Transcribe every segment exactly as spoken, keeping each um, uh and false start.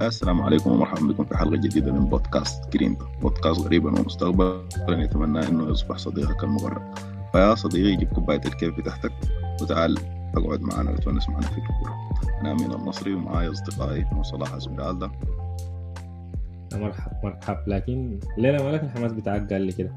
السلام عليكم ومرحبا بكم في حلقة جديدة من بودكاست جرين، بودكاست غريبا ومستقبلا يتمنى أنه يصبح صديقك المقرب. فيا صديقي جيب كوباية الكيف بتاعتك وتعال اقعد معنا وتونس معنا في الكورة. أنا أمين النصري ومعاي أصدقائي وصلاح اسمرالدا. مرحب مرحب لكن الليلة ما لك الحماس بتاعك قال لي كده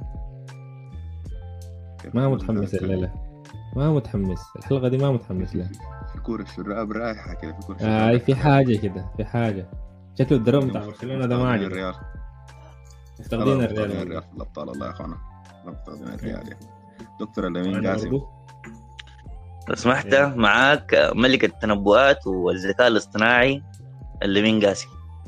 ما متحمس الليلة، ما متحمس الحلقة دي، ما متحمس لها. في كورة الشراب رايحة كده، في كورة آه في حاجة كده، في حاجة شكل الدرام بتاع برشلونة ده ما عجب. الريال افتقدين الريال الريال في الأبطال الله يا أخوانا، افتقدين الريال يا دكتور الأمين قاسم. سمحت معاك ملك التنبؤات والذكاء الاصطناعي الأمين قاسم.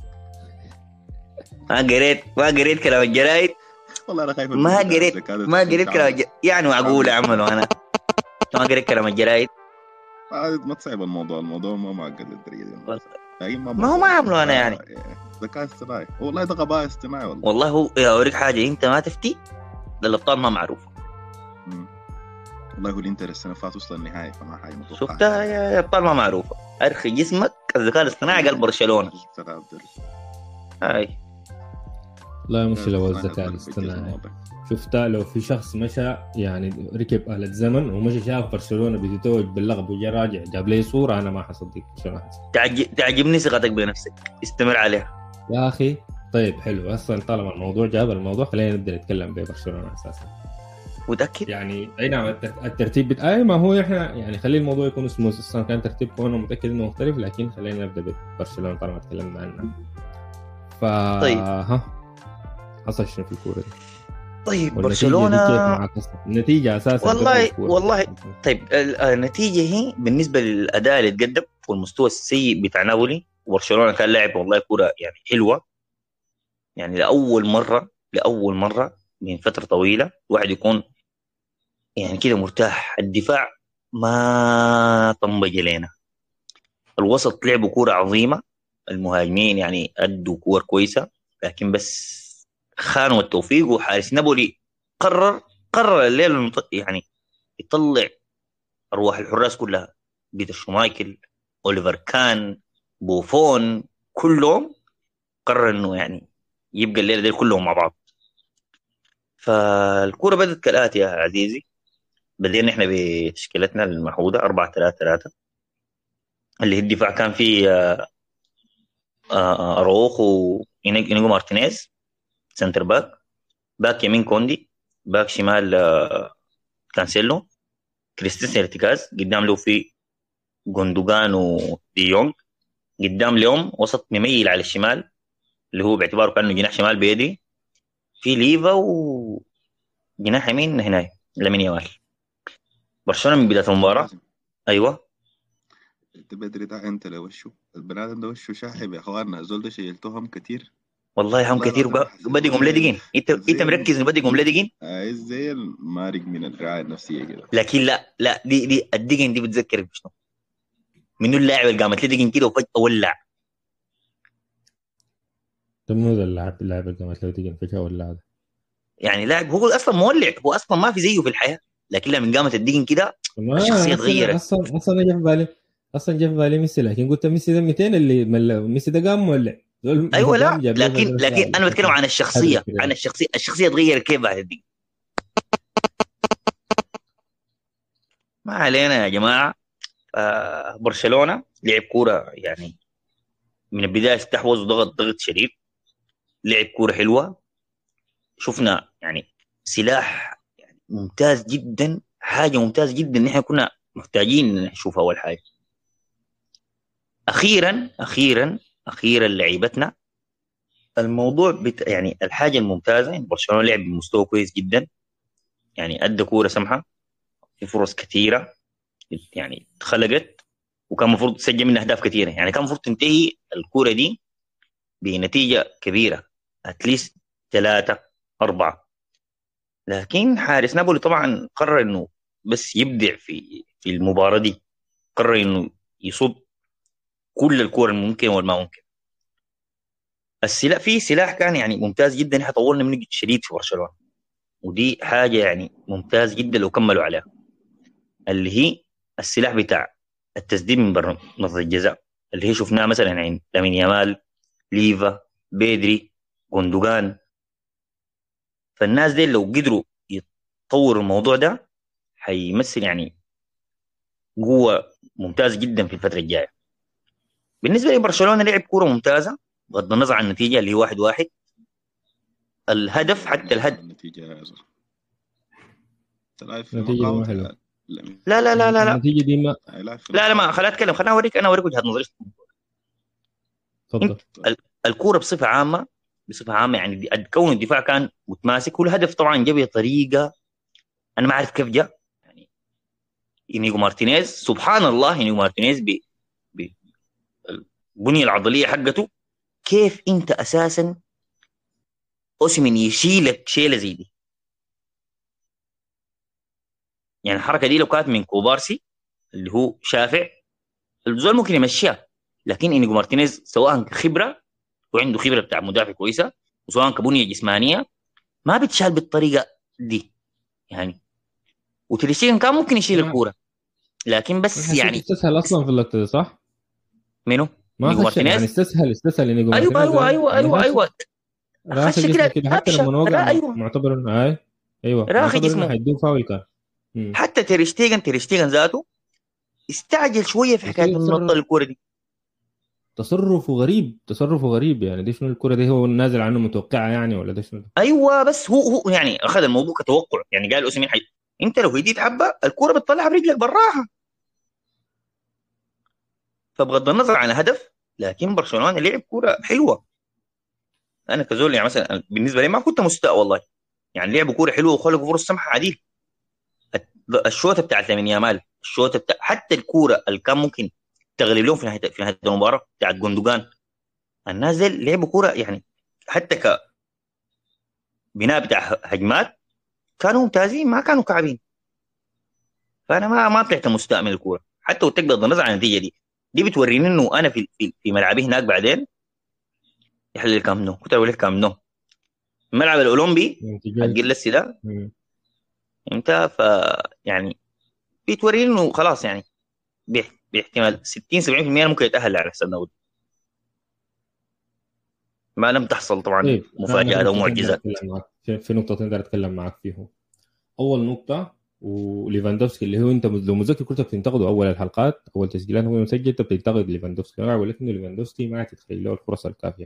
ما قريت ما قريت كلام الجرايد والله أنا خايف ما قريت ما قريت كلام الج... يعني معقول أعمله أنا ما قريت كلام الجرايد. ما تصعب الموضوع، الموضوع ما معقد للدرجة دي. ما هو ما عمله أنا يعني ذكاء اصطناعي، والله ده غباء اصطناعي والله. والله هو أوريك حاجة أنت ما تفتي، الأبطال ما معروفة. والله هو الانتر السنة فاتت وصل النهائي فما حاجة متوقعة. شفتها يا أبطال ما معروفة. أرخي جسمك الذكاء الاصطناعي قال برشلونة هاي. لا مش لو الذكاء الاصطناعي شفتها، لو في شخص مشى يعني ركب آلة زمن ومشى شاف برشلونة بيتوج باللقب وجا راجع جاب لي صورة أنا ما حصدق. تعجب تعجبني ثقتك بنفسك، استمر عليها يا أخي. طيب حلو، أصلا طالما الموضوع جاب الموضوع خلينا نبدأ نتكلم ببرشلونة أساسا. متأكد يعني أي نعم الترتيب بت... أي ما هو إحنا يعني خلي الموضوع يكون اسمه أصلا كان ترتيب كونه متأكد إنه مختلف، لكن خلينا نبدأ ببرشلونة طالما تكلمنا عنها. ف طيب ها حصل شنو في الكورة دي؟ طيب برشلونة النتيجة أساسا والله والله طيب النتيجة هي بالنسبة للأداء اللي تقدم والمستوى السيء بتاع نابولي. برشلونة كان لاعب والله كورة يعني حلوة، يعني لأول مرة لأول مرة من فترة طويلة واحد يكون يعني كده مرتاح. الدفاع ما طنبج لنا، الوسط لعبوا كورة عظيمة، المهاجمين يعني أدوا كور كويسة، لكن بس خانوا التوفيق. وحارس نابولي قرر قرر الليل يعني يطلع أرواح الحراس كلها، بيتر شومايكل، أوليفر كان، بوفون، كلهم قرر إنه يعني يبقى الليلة دي كلهم مع بعض. فالكورة بدأت كالآتي يا عزيزي. بدينا إحنا بتشكيلتنا المحودة أربعة ثلاثة ثلاثة، اللي هي الدفاع كان فيه أروخو وإنيجو مارتينيز سنتر باك، باك يمين كوندي، باك شمال كانسيلو، كريستيان ارتكاز، قدام له في غوندوغان وديونغ، قدام لهم وسط مميل على الشمال اللي هو باعتباره كأنه جناح شمال بيدي، في ليفا، وجناح يمين هنا لامين يامال. برشلونة من بداية المباراة أيوة انت بدري ده انت لو وشو البنادم ده وشو شاحب يا اخواننا، زول ده شيلتهم كتير والله هم كتير وبدي قوم لدقين. انت انت مركز بدي قوم لدقين عايز زي المارق من الرعاية النفسية كده. لكن لا لا دي دي الدقين دي بتذكر بشنو؟ منو اللاعب اللي قامت لدقين كده وفجأة ولع؟ منو ذا اللاعب اللاعب اللي قامت لدقين فجأة ولع؟ يعني لاعب هو اصلا مولع، هو اصلا ما في زيه في الحياة، لكن لما قامت الدقين كده الشخصية تغيرت. اصلا اصلا جه في بالي اصلا جه في بالي ميسي، لكن قلت ميسي ده مئتين اللي مل... ميسي ده قام مولع. ايوه لا لكن لكن انا بتكلم عن الشخصيه عن الشخصيه الشخصيه تغيرت كيف بعد دي. ما علينا يا جماعه. آه برشلونه لعب كوره يعني من البدايه، استحوذ وضغط ضغط شديد، لعب كوره حلوه، شفنا يعني سلاح يعني ممتاز جدا، حاجه ممتاز جدا نحن كنا محتاجين نشوفها. اول حاجه اخيرا اخيرا اخيرا لعيبتنا الموضوع بت... يعني الحاجة الممتازة يعني برشلونة لعب بمستوى كويس جدا، يعني أدى كورة سمحة، في فرص كثيرة يعني اتخلقت، وكان مفروض تسجل منها أهداف كثيرة، يعني كان مفروض تنتهي الكورة دي بنتيجة كبيرة أتليست ثلاثة أربعة، لكن حارس نابولي طبعا قرر إنه بس يبدع في في المباراة دي، قرر إنه يصد كل الكورة الممكن والما ممكن. السلاح في سلاح كان يعني ممتاز جدا، احنا طولنا منه شديد في برشلونة، ودي حاجة يعني ممتاز جدا لو كملوا عليها، اللي هي السلاح بتاع التسديد من برا منطقة الجزاء، اللي هي شفناه مثلا عند لامين يامال، ليفا، بيدري، غوندوغان. فالناس دي لو قدروا يطوروا الموضوع ده هيمثل يعني قوة ممتازة جدا في الفترة الجاية. بالنسبة لي برشلونة لعب كورة ممتازة بغض النظر عن النتيجة اللي هي واحد واحد. الهدف حتى الهدف النتيجة يا زلمة تلعب في النتيجة دي ما مقاومة حلوة. يا- لم- لا لا لا لا لا النتيجة دي ما هيلعب في لا لا ما مقاومة. خليني اتكلم، خليني اوريك انا اوريك وجهة نظري. تفضل. انت ال- الكورة بصفة عامة، بصفة عامة يعني دي- كون الدفاع كان متماسك، والهدف طبعا جاب بطريقة انا ما اعرف كيف جاء. يعني انيجو مارتينيز سبحان الله، انيجو مارتينيز ب- بالبنية العضلية حقته، كيف انت اساسا اوسمن يشيلك شيله زي دي؟ يعني الحركه دي لو كانت من كوبارسي اللي هو شافع الزول ممكن يمشيها، لكن انيجو مارتينيز سواء خبره وعنده خبره بتاع مدافع كويسه، وسواء كبنيه جسمانيه ما بتشال بالطريقه دي يعني. وتريشيجن كان ممكن يشيل ما الكوره، لكن ما بس حسيت يعني استسهل اصلا في اللقطة دي صح؟ منو؟ ما انيجو خش يعني مارتينيز. استسهل استسهل انيجو ايوه مارتينيز ايوه ده. ايوه يعني ايوه خش ايوه راخي خش جسمه كده كده، حتى هبشه لما وقع لا مع- ايوه. معتبر انه هاي ايوه راخي معتبر انه جسمه. حيدوه فاول كان. مم. حتى تريشتيجن تريشتيجن ذاته استعجل شويه في حكايه تشتغل انه نط تصرف الكوره دي. تصرفه غريب تصرفه غريب يعني دي شنو الكرة دي هو نازل عنه متوقعة يعني ولا ده شنو؟ ايوه بس هو هو يعني اخذ الموضوع كتوقع، يعني قال اوسيمين حي... انت لو هديت حبه الكوره بتطلعها برجلك براها. فبغض النظر عن الهدف، لكن برشلونه لعب كوره حلوه. انا كزول يعني مثلا بالنسبه لي ما كنت مستاء والله، يعني لعبوا كوره حلوه وخلقوا فرص سمحه عديل. الشوطه بتاعت لامين يامال، الشوطه بتاع حتى الكوره اللي كان ممكن تغلب لهم في نهايه في نهايه المباراه بتاعت جوندوجان. الناس دي لعبوا كوره يعني، حتى كبناء بتاع هجمات كانوا ممتازين ما كانوا كعبين. فانا ما ما طلعت مستاء من الكوره، حتى قلت لك بغض النظر عن النتيجه دي. دي بتوريني انه انا في في, في ملعبي هناك بعدين يحل الكام نو، كنت اقول لك كام نو الملعب الاولمبي انت حق جاي. اللسي ده. مم. انت ف يعني بتوريني انه خلاص يعني بيح- باحتمال ستين سبعين بالمية ممكن يتاهل على حساب النودي، ما لم تحصل طبعا طيب انا انا في مفاجات او نقطتين داير معجزات. اتكلم معاك في, في نقطتين داير اتكلم معاك فيهم. اول نقطة وليفاندوفسكي اللي هو انت لو مذكر كنت بتنتقده اول الحلقات اول تسجيلات هو مسجل انت بتنتقد ليفاندوفسكي، انا بقول لك انه ليفاندوفسكي ما تتخيل له الفرص الكافية.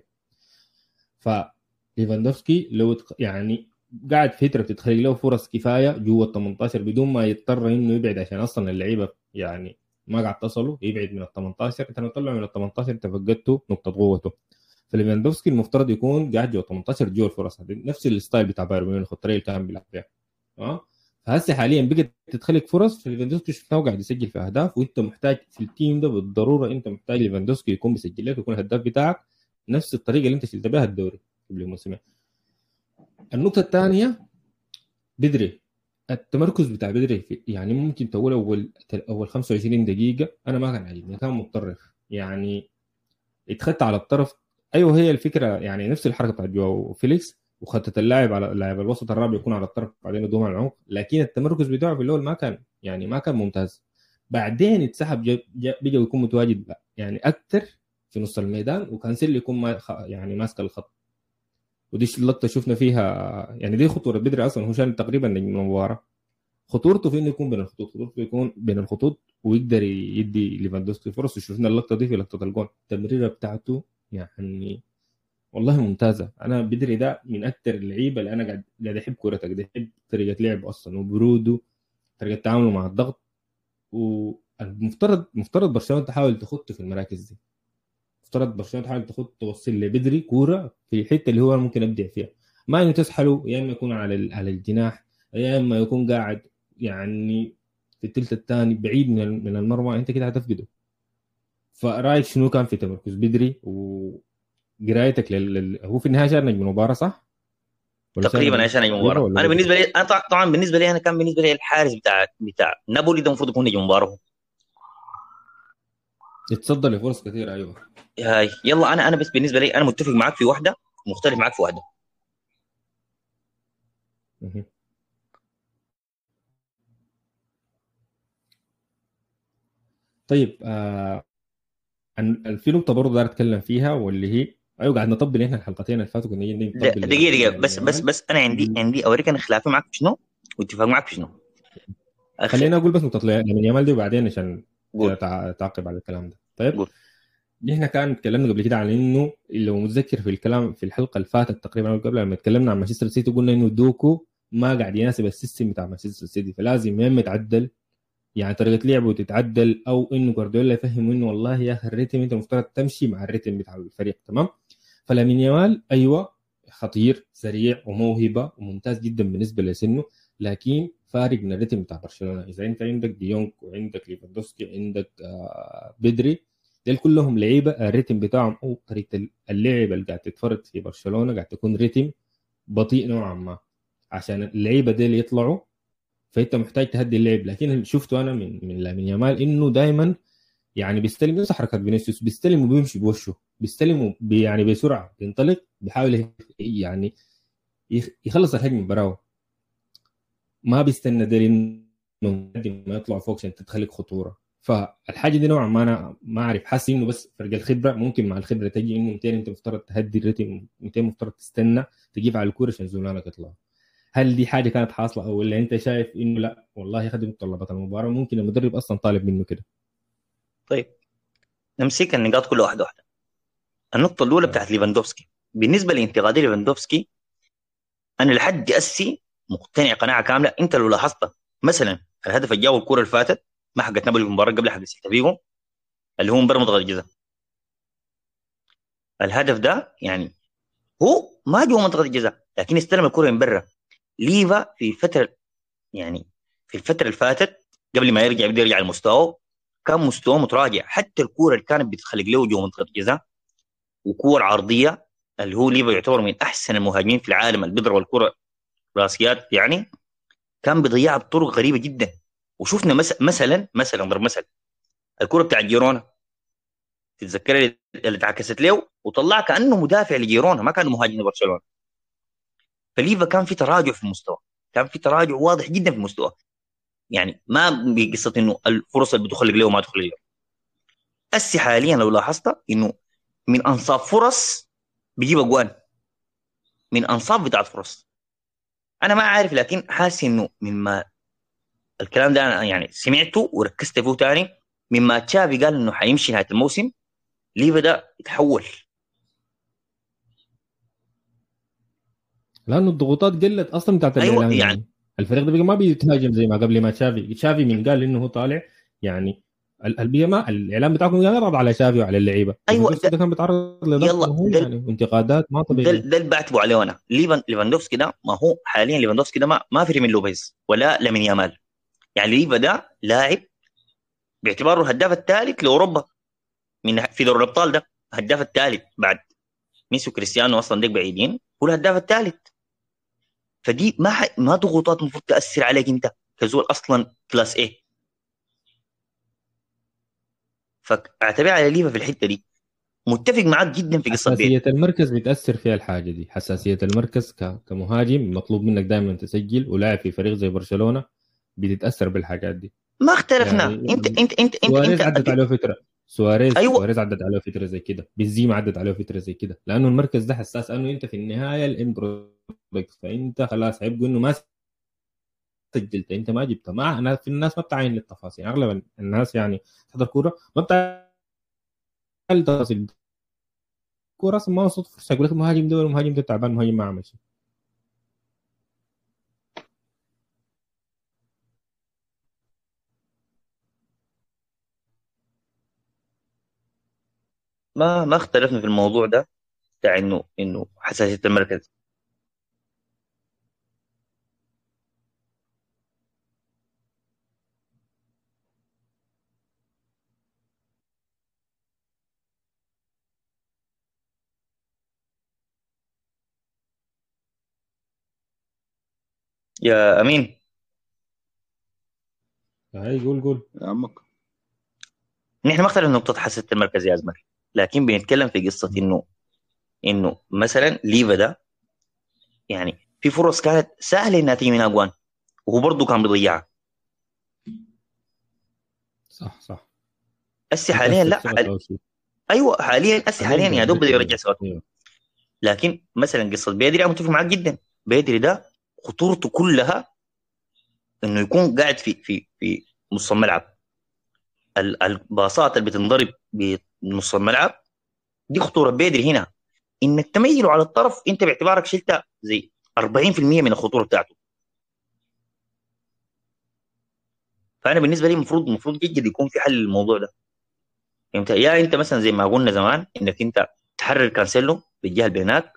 فليفاندوفسكي لو تق... يعني قاعد فتره بتتخلق له فرص كفايه جوا ال ثمانية عشر بدون ما يضطر انه يبعد، عشان اصلا اللعيبه يعني ما قاعد تصلوا يبعد من ال ثمانية عشر. انت لو طلع من ال ثمانية عشر انت فقدته نقطه قوته. فليفاندوفسكي المفترض يكون قاعد جوا ثمانية عشر جوا الفرص هذه، نفس الستايل بتاع بايرن ميونخ الطريقه اللي كان بيلعب فيها. اه فهسه حاليا بقت تتخلق فرص، فليفاندوفسكي شفناه قاعد يسجل في اهداف، وانت محتاج في التيم ده بالضروره انت محتاج ليفاندوفسكي يكون بيسجل لك ويكون الهداف بتاعك نفس الطريقه اللي انت شلت بها الدوري قبل موسمين. النقطة الثانية بدري، التمركز بتاع بدري في يعني ممكن تقول أول أول خمسة وعشرين دقيقة أنا ما كان عاجبني، كان متطرف يعني اتخذت على الطرف. أيوه هي الفكرة يعني نفس الحركة بتاعت جواو فيليكس وخدت اللاعب على لاعب الوسط الرابع يكون على الطرف بعدين يدوم على العمق، لكن التمركز بتاعه في الأول ما كان يعني ما كان ممتاز. بعدين اتسحب بيجي يكون متواجد يعني أكثر في نص الميدان وكانسيل يكون ما يعني ماسك الخط. ودي اللقطه شفنا فيها يعني دي خطوره بدري اصلا، هو شان تقريبا نجم المباراه. خطورته في انه يكون بين الخطوط، خطورته يكون بين الخطوط ويقدر يدي ليفاندوسكي فرص. وشفنا اللقطه دي في لقطه الجون، التمريره بتاعته يعني والله ممتازه. انا بدري ده من اكثر اللعيبه اللي انا قاعد قاعد احب كورته، قاعد احب طريقه لعبه اصلا وبروده طريقه تعامله مع الضغط. والمفترض مفترض برشلونه تحاول تخطه في المراكز دي، افترض برشلونه تحاول تاخد توصل لبدري كوره في الحته اللي هو ممكن ابدع فيها، ما انه تسحله يا اما يكون على على الجناح يا اما يكون قاعد يعني في الثلث الثاني بعيد من من المرمى، انت كده هتفقده. فرايك شنو كان في تمركز بدري وقرايتك لل... لل... هو في النهايه شارك نجم المباراه صح ولا تقريبا شارك عشان نجم ليفا المباراه. ولا انا بدري؟ بالنسبه لي انا طبعا بالنسبه لي انا كان بالنسبه لي الحارس بتاع بتاع نابولي ده المفروض يكون نجم المباراه. يتصدى لفرص كثيره ايوه. هاي يلا انا انا بس بالنسبه لي انا متفق معاك في واحده مختلف معاك في واحده. مه. طيب آه... في نقطه برضه داير اتكلم فيها واللي هي ايوه قاعد نطبل احنا الحلقتين اللي فاتوا كنا جايين لا، نطبل دقيقه ل- دقيقه، لامين بس بس يامال. بس انا عندي عندي اوريك انا خلافي معك في شنو واتفاق معك في شنو. أخ... خلينا اقول بس نقطه لامين يامال دي وبعدين عشان قول تع- تعقب على الكلام ده. طيب قول. احنا كان تكلمنا قبل كده عن انه لو متذكر في الكلام في الحلقه اللي فاتت تقريبا او قبل لما تكلمنا عن مانشستر سيتي قلنا انه دوكو ما قاعد يناسب السيستم بتاع مانشستر سيتي، فلازم يا اما يتعدل يعني طريقه لعبه تتعدل، او انه جوارديولا يفهم انه والله يا اخي الريتم انت المفترض تمشي مع الريتم بتاع الفريق. تمام. فلامين يامال ايوه خطير سريع وموهبه وممتاز جدا بالنسبه لسنه، لكن فارق من الريتم بتاع برشلونه. اذا انت عندك ديونج وعندك ليفاندوسكي عندك آه بدري، دول كلهم لعيبه الريتم بتاعهم او طريقه اللعب اللي قاعد تتفرج في برشلونه قاعد تكون ريتم بطيء نوعا ما. عشان اللعيبه دول يطلعوا فانت محتاج تهدي اللعب. لكن اللي شفته انا من من لامين يامال انه دائما يعني بيستلم نفس حركات فينيسيوس، بيستلم وبيمشي بوشه، بيستلم بي يعني بسرعه بينطلق بيحاول يعني يخلص الهجمه براو، ما بيستنى دليل انه ما يطلع فوق عشان تتخلق خطوره. فالحاجه دي نوعا ما انا ما اعرف، حاسس انه بس فرق الخبره. ممكن مع الخبره تجي انه مئتين انت مفترض تهدي الريتم، مئتين مفترض تستنى تجيب على الكوره عشان زملائك يطلعوا. هل دي حاجه كانت حاصله او اللي انت شايف انه لا والله يخدم متطلبات المباراه ممكن المدرب اصلا طالب منه كده؟ طيب نمسك النقاط كل واحده واحده. النقطه الاولى بتاعت ليفاندوفسكي. بالنسبه لانتقادي ليفاندوفسكي انا لحد اسي مقتنع قناعه كامله. انت لو لاحظت مثلا الهدف اللي جاوا الكره اللي فاتت ما حقت نابولي في المباراه قبل حق سيلتا فيجو اللي هو مبرر منطقه الجزاء، الهدف ده يعني هو ما جوا منطقه الجزاء لكن استلم الكره من برا. ليفا في فتره يعني في الفتره اللي فاتت قبل ما يرجع يبدا يرجع المستوى كان مستواه متراجع. حتى الكوره اللي كانت بتخلق له جوا منطقه الجزاء وكور عرضيه اللي هو ليفا يعتبر من احسن المهاجمين في العالم اللي بيضرب الكره راسيات، يعني كان بيضيعها بطرق غريبه جدا. وشفنا مس... مثلا مثلا ضرب مثل الكره بتاع جيرونا تتذكر اللي اتعكست له وطلع كانه مدافع لجيرونا ما كان مهاجم لبرشلونه. فليفا كان في تراجع في المستوى، كان في تراجع واضح جدا في المستوى. يعني ما بقصه انه الفرص اللي بتخلق له ما تخلق له. اسي حاليا لو لاحظت انه من انصاف فرص بيجيب اجوان، من انصاف بتاعت فرص. انا ما عارف لكن حاسس انه مما الكلام ده انا يعني سمعته وركزت فيه تاني مما تشافي قال انه حيمشي نهايه الموسم ليفا ده يتحول. لانه الضغوطات قلت اصلا بتاعت ايوه الاعلام. يعني يعني الفريق ده بقى ما بيتهاجم زي ما قبل ما تشافي تشافي من قال انه هو طالع يعني البيئه ما الاعلام بتاعكم يعرض على شافي وعلى اللعيبه. ايوه ليفاندوفسكي ده ده كان بيتعرض يلا لضغط ده يعني انتقادات ما ده طبيعيه. ده اللي بعتبه عليه انا. ليفان ليفاندوفسكي ده ما هو حاليا ليفاندوفسكي ده ما, ما في من لوبيز ولا لامين يامال. يعني ليفا ده لاعب باعتباره الهداف الثالث لاوروبا من في دوري الابطال، ده الهداف الثالث بعد ميسي وكريستيانو اصلا ديك بعيدين، هو الهداف الثالث. فدي ما ح... ما ضغوطات المفروض تاثر عليك انت كزول اصلا كلاس ايه. فاعتبر على ليفا في الحته دي. متفق معاك جدا في قصه بيل. حساسيه المركز بتاثر فيها الحاجه دي. حساسيه المركز ك... كمهاجم مطلوب منك دائما تسجل، ولاعب في فريق زي برشلونه بتتاثر بالحاجات دي. ما اختلفنا. يعني انت انت انت انت سواريز انت عدت عليه فتره، سواريز ايوه سواريز عدت عليه فتره زي كده، بنزيما عدت عليه فتره زي كده، لانه المركز ده حساس. انه انت في النهايه الام برودكت، فانت خلاص هيبقوا انه ما سجلت انت ما جبت. ما انا في الناس ما بتعين للتفاصيل، يعني اغلب الناس يعني تحضر كوره ما بتعين للتفاصيل. كوره ما وصلت فرصه يقول لك المهاجم ده المهاجم ده تعبان، المهاجم ما عمل شيء. ما ما اختلفنا في الموضوع ده بتاع انه انه حساسيه المركز. يا امين هاي قول قول. يا عمك نحن ما اختلفنا نقطه حساسيه المركز يا ازمر، لكن بنتكلم في قصه انه انه مثلا ليفا ده يعني في فرص كانت سهله انها تيجي من اجوان وهو برضه كان بيضيعها. صح صح هسه حاليا بتاثر لا ثقته حال... او شيء. ايوه حاليا اسي حاليا يا دوب بده يرجع ثقته. أيوة. لكن مثلا قصه بيدري انا متفق معاك جدا. بيدري ده خطورته كلها انه يكون قاعد في في في نص الملعب. ال- الباصات اللي بتنضرب بنص الملعب دي خطوره بيدري هنا. انك تميله على الطرف انت باعتبارك شلت زي أربعين بالمية من الخطوره بتاعته. فانا بالنسبه لي المفروض المفروض جد يكون في حل للموضوع ده. انت يا انت مثلا زي ما قلنا زمان انك انت تحرر كانسيلو بالجهه اللي هناك،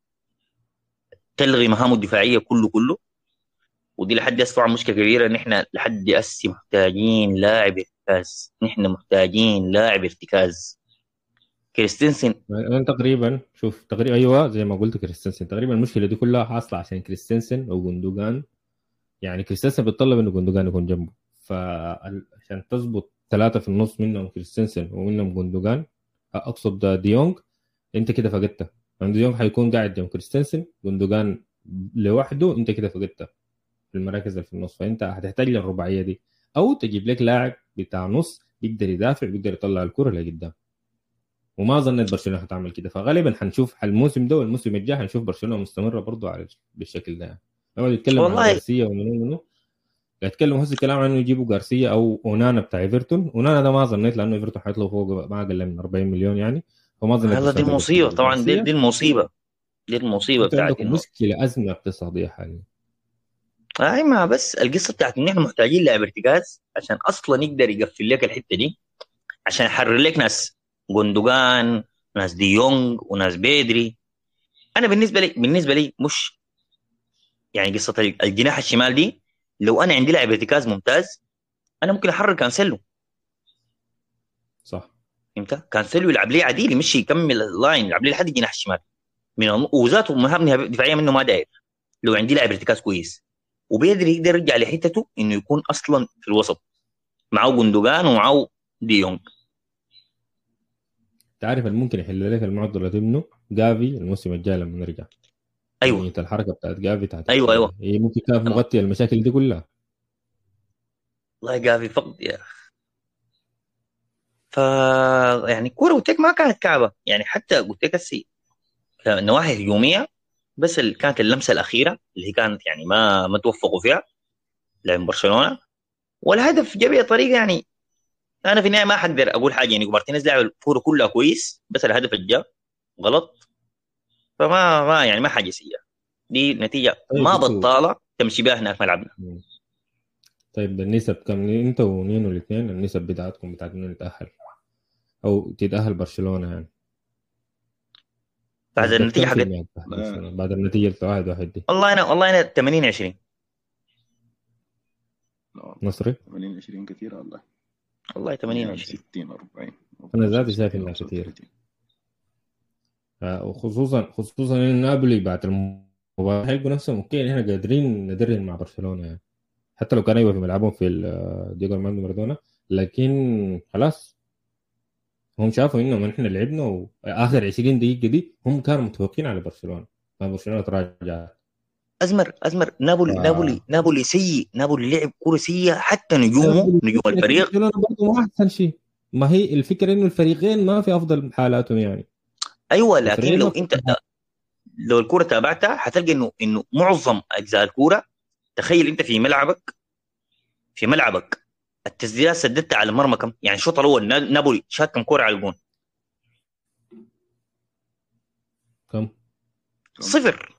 تلغي مهامه الدفاعيه كله كله. ودي لحد هسه طبعا مشكله كبيره ان احنا لحد هسه محتاجين لاعب ارتكاز. نحن محتاجين لاعب ارتكاز. كريستنسن أنا تقريبا شوف تقريبا ايوه زي ما قلت كريستنسن تقريبا المشكله دي كلها حاصله عشان كريستنسن او جندوجان. يعني كريستنسن بيتطلب انه جندوجان يكون جنبه، فعشان تظبط ثلاثه في النص منهم كريستنسن ومنهم جندوجان اقصد ديونج، انت كده فقدته. يعني ديونج حيكون قاعد جنب كريستنسن، جندوجان لوحده، انت كده فقدته في المراكز اللي في النص. فانت هتحتاج للرباعيه دي، او تجيب لك لاعب بتاع نص بيقدر يدافع بيقدر يطلع الكره لقدام. وما ظنيت برشلونه هتعمل كده، فغالبا حنشوف الموسم ده والموسم الجاي حنشوف برشلونه مستمره برضو على بالشكل ده. لما يتكلم عن والله غارسيا ومنو منو يتكلم هسه كلام عنه يجيبوا غارسيا او اونانا بتاع ايفرتون. اونانا ده ما ظنيت لانه ايفرتون حيطلب فوق ما اقل من أربعين مليون يعني، فما ظنيت هلا دي برشلونه المصيبه تجيب طبعا. دي, غارسيا. دي المصيبه دي المصيبه انت بتاعت عندكم انه مشكله ازمه اقتصاديه حاليا. اي ما بس القصه بتاعت ان احنا محتاجين لاعب ارتكاز عشان اصلا يقدر يقفل لك الحته دي، عشان يحرر لك ناس جوندوجان، ناس ديونج، وناس بيدري. انا بالنسبه لي بالنسبه لي مش يعني قصه الجناح الشمال دي. لو انا عندي لاعب ارتكاز ممتاز انا ممكن احرر كانسيلو. صح فهمت؟ كانسيلو يلعب لي عديل، مش يكمل اللاين، يلعب لي لحد الجناح الشمال من وذاته مهام دفاعيه منه ما داير. لو عندي لاعب ارتكاز كويس وبيقدر يقدر يرجع لحتته انه يكون اصلا في الوسط معه جندوجان ومعه ديونج. تعرف الممكن يحل لك المعضله دي منه جافي الموسم الجاي لما نرجع. ايوه يعني الحركه بتاعت جافي بتاعت ايوه ايوه هي ممكن كانت مغطيه المشاكل دي كلها. والله جافي فقد يا اخي. ف يعني كوره قلت لك ما كانت كعبه يعني. حتى قلت لك السي نواحي هجوميه بس اللي كانت اللمسه الاخيره اللي هي كانت يعني ما ما توفقوا فيها لعب برشلونه. والهدف جاء بطريقه يعني انا في النهايه ما اقدر اقول حاجه. يعني مارتينيز لعب الكوره كلها كويس بس الهدف اللي جاء غلط. فما ما يعني ما حاجه سيئه. دي نتيجه طيب ما انتوا بطاله تمشي بها هناك ملعبنا. طيب النسب كم انت ونينو الاثنين النسب بتاعتكم بتاعت انه يتاهل او تتاهل برشلونه يعني بعد نسبة النتيجه كم في حقت المية تتأهل برشلونة بعد النتيجة واحد واحد دي؟ والله انا والله انا ثمانين عشرين نصري ثمانين عشرين كثير والله. والله ثمانين يعني عشرين ستين أربعين. انا ذاتي شايف انها كثير، وخصوصا خصوصا ان نابولي بعد المباراة هيلقوا نفسهم اوكي احنا قادرين ندرن مع برشلونة يعني. حتى لو كان ايوه في ملعبهم في دييغو أرماندو مارادونا، لكن خلاص هم شافوا انه احنا لعبنا واخر عشرين دقيقة دي هم كانوا متفوقين على برشلونة، فبرشلونة تراجع. ازمر ازمر نابولي ف... نابولي نابولي سيء. نابولي لعب كوره سيئه حتى نجومه نجوم الفريق. برشلونة برضه ما احسن شيء. ما هي الفكرة انه الفريقين ما في افضل حالاتهم يعني. ايوه لكن الفريقين لو ما في انت لو الكوره تابعتها حتلقى انه انه معظم اجزاء الكوره. تخيل انت في ملعبك في ملعبك التسديدات سددتها على المرمى كم؟ يعني الشوط الاول نابولي شات كم كوره على الجون؟ كم؟ صفر.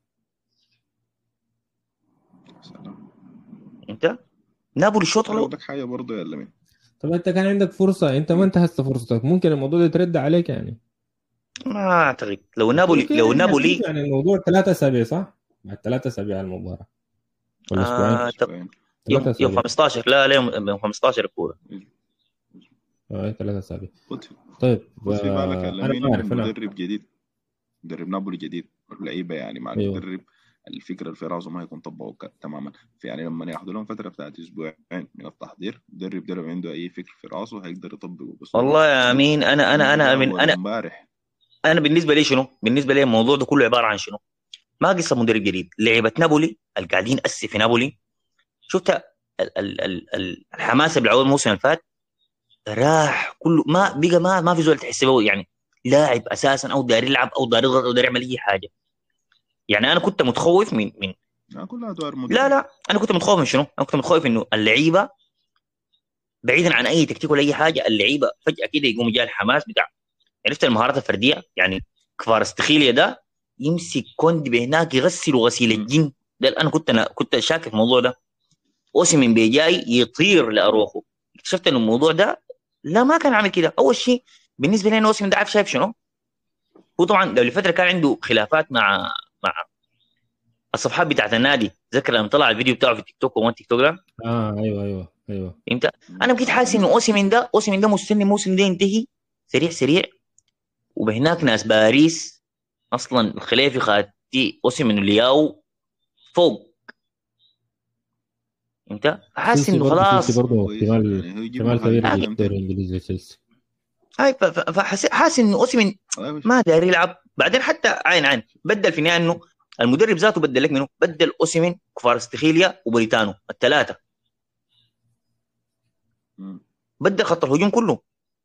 سلام. انت نابولي الشوط لو الاول بدك حاجه برضه يا لمين. طب انت كان عندك فرصة، انت ما انتهزت فرصتك، ممكن الموضوع ده يترد عليك يعني. ما اعتقد لو نابولي اوكي لو احنا نابولي يعني الموضوع ثلاثة اسابيع صح؟ بعد ثلاثة اسابيع على المباراة ولا اسبوعين؟ آه أسبوعين. يوم ثلاثة يوم اسابيع. خمستاشر لا لا يوم يوم خمستاشر الكوره. اه ثلاثة اسابيع. خد في طيب خد في بالك يا انا لمين ما انه اعرف انا. مدرب جديد، مدرب نابولي جديد، اللعيبه يعني مع ايوه المدرب الفكره اللي في راسه ما يكون طبقه ك- تماما. في يعني لما ياخذوا لهم فتره بتاعت اسبوعين من التحضير، مدرب درب عنده اي فكر في راسه هيقدر يطبقه بسهوله. والله يا امين انا انا انا من انا امبارح انا بالنسبه لي شنو؟ بالنسبه لي الموضوع ده كله عباره عن شنو؟ ما قصه مدرب جديد. لعيبه نابولي القاعدين اسي في نابولي شفت ال ال ال ال الحماس اللي عود الموسم اللي فات راح كله. ما بقى ما ما في زول تحس به يعني لاعب اساسا او داري يلعب او داري يضغط او داري يعمل اي حاجه. يعني انا كنت متخوف من من كلها ادوار مدرب. لا لا انا كنت متخوف من شنو؟ انا كنت متخوف انه اللعيبه بعيدا عن اي تكتيك ولا اي حاجه، اللعيبه فجاه كده يقوم جاء الحماس بتاع، عرفت المهارات الفرديه. يعني كفارستخيليا ده يمسك كوندي بهناك يغسل غسيل الجن ده. انا كنت انا كنت شاكك في الموضوع ده. اوسيمين بيجاي يطير لاروخو، اكتشفت ان الموضوع ده لا ما كان عامل كده. اول شيء بالنسبه لي انا اوسيمين ده عارف شايف شنو؟ هو طبعا قبل فتره كان عنده خلافات مع مع الصفحات بتاعت النادي. ذكر لما طلع الفيديو بتاعه في التيك توك وما التيك توك ده. اه ايوه ايوه ايوه فهمت؟ انا بقيت حاسس انه اوسيمين ده اوسيمين ده مستني الموسم ده ينتهي سريع سريع، وبهناك ناس باريس اصلا الخليفي خاتي اوسيمين الياو فوق. انت حاسس تشيلسي انه برضه تشيلسي خلاص برضه كويس احتمال يعني، هو يجيب احتمال كبير محل يجيب امتى؟ الدوري الانجليزي تشيلسي. هاي فحاسس انه اوسيمين ما داري يلعب. بعدين حتى عين عين بدل في النهايه انه المدرب ذاته بدل لك منه، بدل اوسيمين كفارستخيليا وبريتانو الثلاثه، بدل خط الهجوم كله.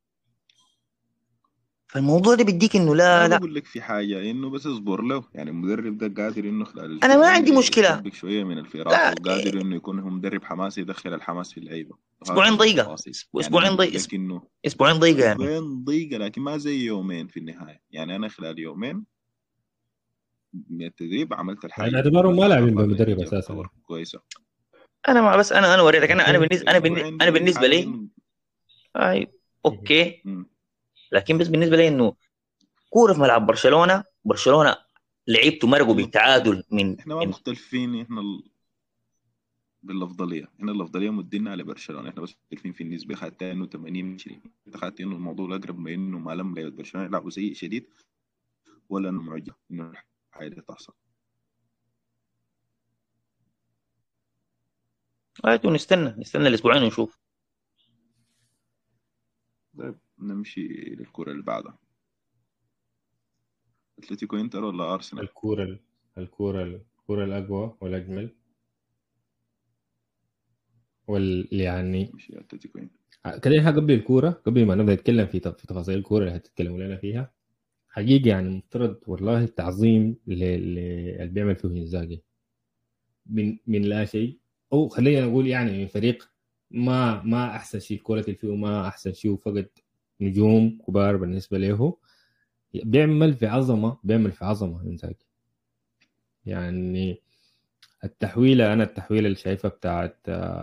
فالموضوع ده بيديك انه لا انا لا بقول لك في حاجه انه بس اصبر له، يعني المدرب ده قادر انه خلال انا ما اسبوعين عندي مشكله. يطبق شويه من الفراسه، لا وقادر انه يكون هو مدرب حماسي يدخل الحماس في اللعيبه. اسبوعين وهكذا ضيقه، التفاصيل. اسبوعين يعني ضيقه لك انه اسبوعين ضيقه يعني اسبوعين ضيقه، لكن ما زي يومين في النهايه. يعني انا خلال يومين من التدريب عملت الحاجه يعني دي اعتبارهم ما كلها، لاعبين طلعت بمدرب نتيجه اساسا. تعتبر كويسه. انا ما بس انا انا وريتك. انا انا اوكي بالنسبه انا بالنسبه اسبوعين انا دي بالنسبه حاجه لي إنه اي اوكي. مم. لكن بس بالنسبه لي انه كوره في ملعب برشلونه، برشلونه لعيبته مرقوا بالتعادل من احنا ما من مختلفين احنا ال... بالافضليه. احنا الافضليه مدينا على برشلونه، احنا بس مختلفين في النسبه. خدت انه ثمانين عشرين، انت خدت انه الموضوع اقرب ما انه ما لم لعيبه برشلونه يلعبوا سيء شديد، ولا انه معجب انه الحاجه دي تحصل. هاتوا نستنى نستنى الاسبوعين ونشوف. طيب نمشي للكره اللي بعدها. اتلتيكو انتر ولا ارسنال؟ الكورة الكورة الكورة الأقوى والأجمل وال يعني نمشي اتلتيكو انتر. خلينا قبل الكورة، قبل ما نبدأ نتكلم في في تفاصيل الكورة اللي هتتكلموا لنا فيها. حقيقي يعني مفترض والله التعظيم اللي بيعمل فيه إنزاجي من من لا شيء، أو خلينا نقول يعني من فريق ما ما أحسن شيء كواليتي فيه وما أحسن شيء، وفقد نجوم كبار بالنسبة له، بيعمل في عظمة بيعمل في عظمة إنزاجي. يعني التحويلة أنا التحويلة اللي شايفها بتاعت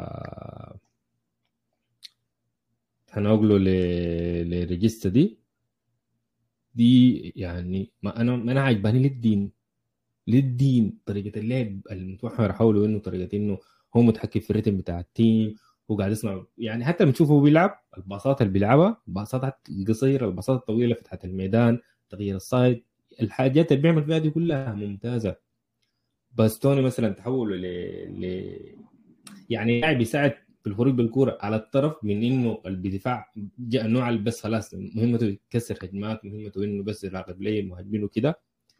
هنقوله لريجيستا دي دي يعني ما أنا ما أنا عجباني للدين للدين طريقة اللعب المتوحر حوله، إنه طريقة إنه هو متحكم في الريتم بتاع التيم، هو قاعد يسمع. يعني حتى بنشوفه بيلعب الباصات اللي بيلعبها، الباصات القصيرة، الباصات الطويلة، فتحة الميدان، تغيير الصايد، الحاجات اللي بيعمل فيها دي كلها ممتازة. بس توني مثلا تحوله ل... ل... يعني لاعب يساعد في الخروج بالكرة على الطرف، من انه الدفاع جاء نوع بس خلاص مهمته يكسر هجمات، مهمته انه بس يراقب ليه المهاجمين وكده.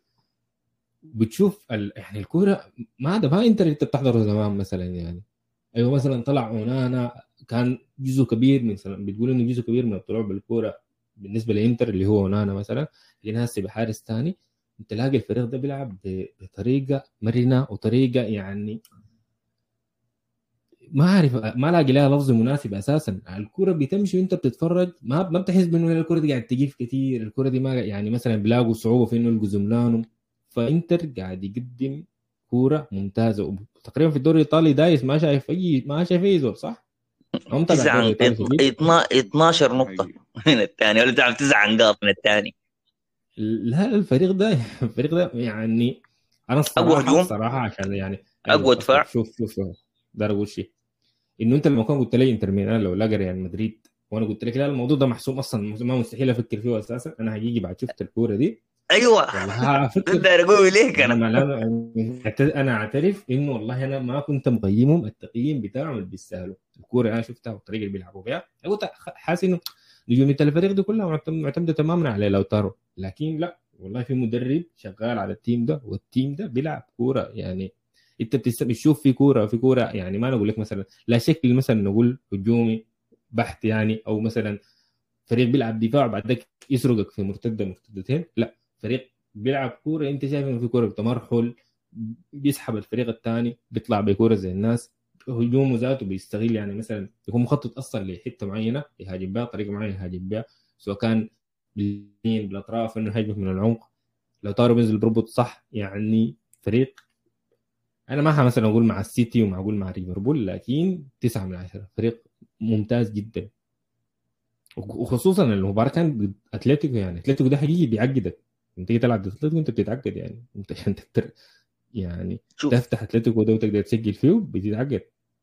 بتشوف ال... يعني الكرة ما ده ما انت اللي انت بتحضره زمان مثلا. يعني ايوه مثلا طلع اونانا كان جزء كبير من سنة. بتقول انه جزء كبير من الطلوع بالكرة بالنسبة لإنتر اللي هو اونانا مثلا، لكن هسه بحارس ثاني انت لاقي الفريق ده بيلعب بطريقه مرنه وطريقه يعني ما اعرف ما لاقي لها لفظ مناسب اساسا. الكره بتمشي وانت بتتفرج ما ما بتحس بانه الكره دي قاعد تجيف كثير. الكره دي ما يعني مثلا بيلاقوا صعوبه في انه الجزملانو، فانتر قاعد يقدم كوره ممتازه. وتقريبا في الدوري الايطالي دايس ما شايف اي ما شايف اي زول صح. هم تبع الدوري الايطالي اثناشر نقطه من الثاني ولا تعرف تسع نقاط من الثاني. لا الفريق ده الفريق ده يعني انا الصراحه الصراحه عشان يعني اقوى دفاع. شوف شوف ده اقول شيء انه انت لما كنت قلت لي انتر ميلان لو لاقى ريال مدريد، وانا قلت لك لا الموضوع ده محسوم اصلا ما مستحيل افكر فيه اساسا. انا هيجي بعد شفت الكوره دي ايوه والله هفكر ده اقول ليك انا انا انا اعترف انه والله انا ما كنت مقيمهم التقييم بتاعهم اللي بيستاهلوا. الكوره انا شفتها والطريقه اللي بيلعبوا بها قلت حاسس انه نجوميه الفريق دي كلها معتمده تماما على لوتارو، لكن لا والله في مدرب شغال على التيم ده والتيم ده بيلعب كوره. يعني انت بتشوف في كوره في كوره يعني ما نقول لك مثلا لا شكل مثلا نقول هجومي بحت يعني، او مثلا فريق بيلعب دفاع بعد ذاك يسرقك في مرتده مرتدتين. لا، فريق بيلعب كوره انت شايف انه في كوره بتمرحل، بيسحب الفريق الثاني، بيطلع بكوره زي الناس، هجومه ذاته بيستغل، يعني مثلا يكون مخطط اصلا لحته معينه يهاجم بها، طريقه معينه يهاجم بها، سواء كان باليمين بالاطراف انه يهاجم من العمق، لو طاروا بينزل بربط صح. يعني فريق انا ما مثلا اقول مع السيتي وما اقول مع ليفربول، لكن تسعة من عشرة، فريق ممتاز جدا. وخصوصا المباراه كانت ضد اتلتيكو، يعني اتلتيكو ده حقيقي بيعقدك، انت تيجي تلعب ضد اتلتيكو انت بتتعقد، يعني انت عشان تقدر يعني شوف تفتح اتلتيكو ده وتقدر تسجل فيه بتتعقد.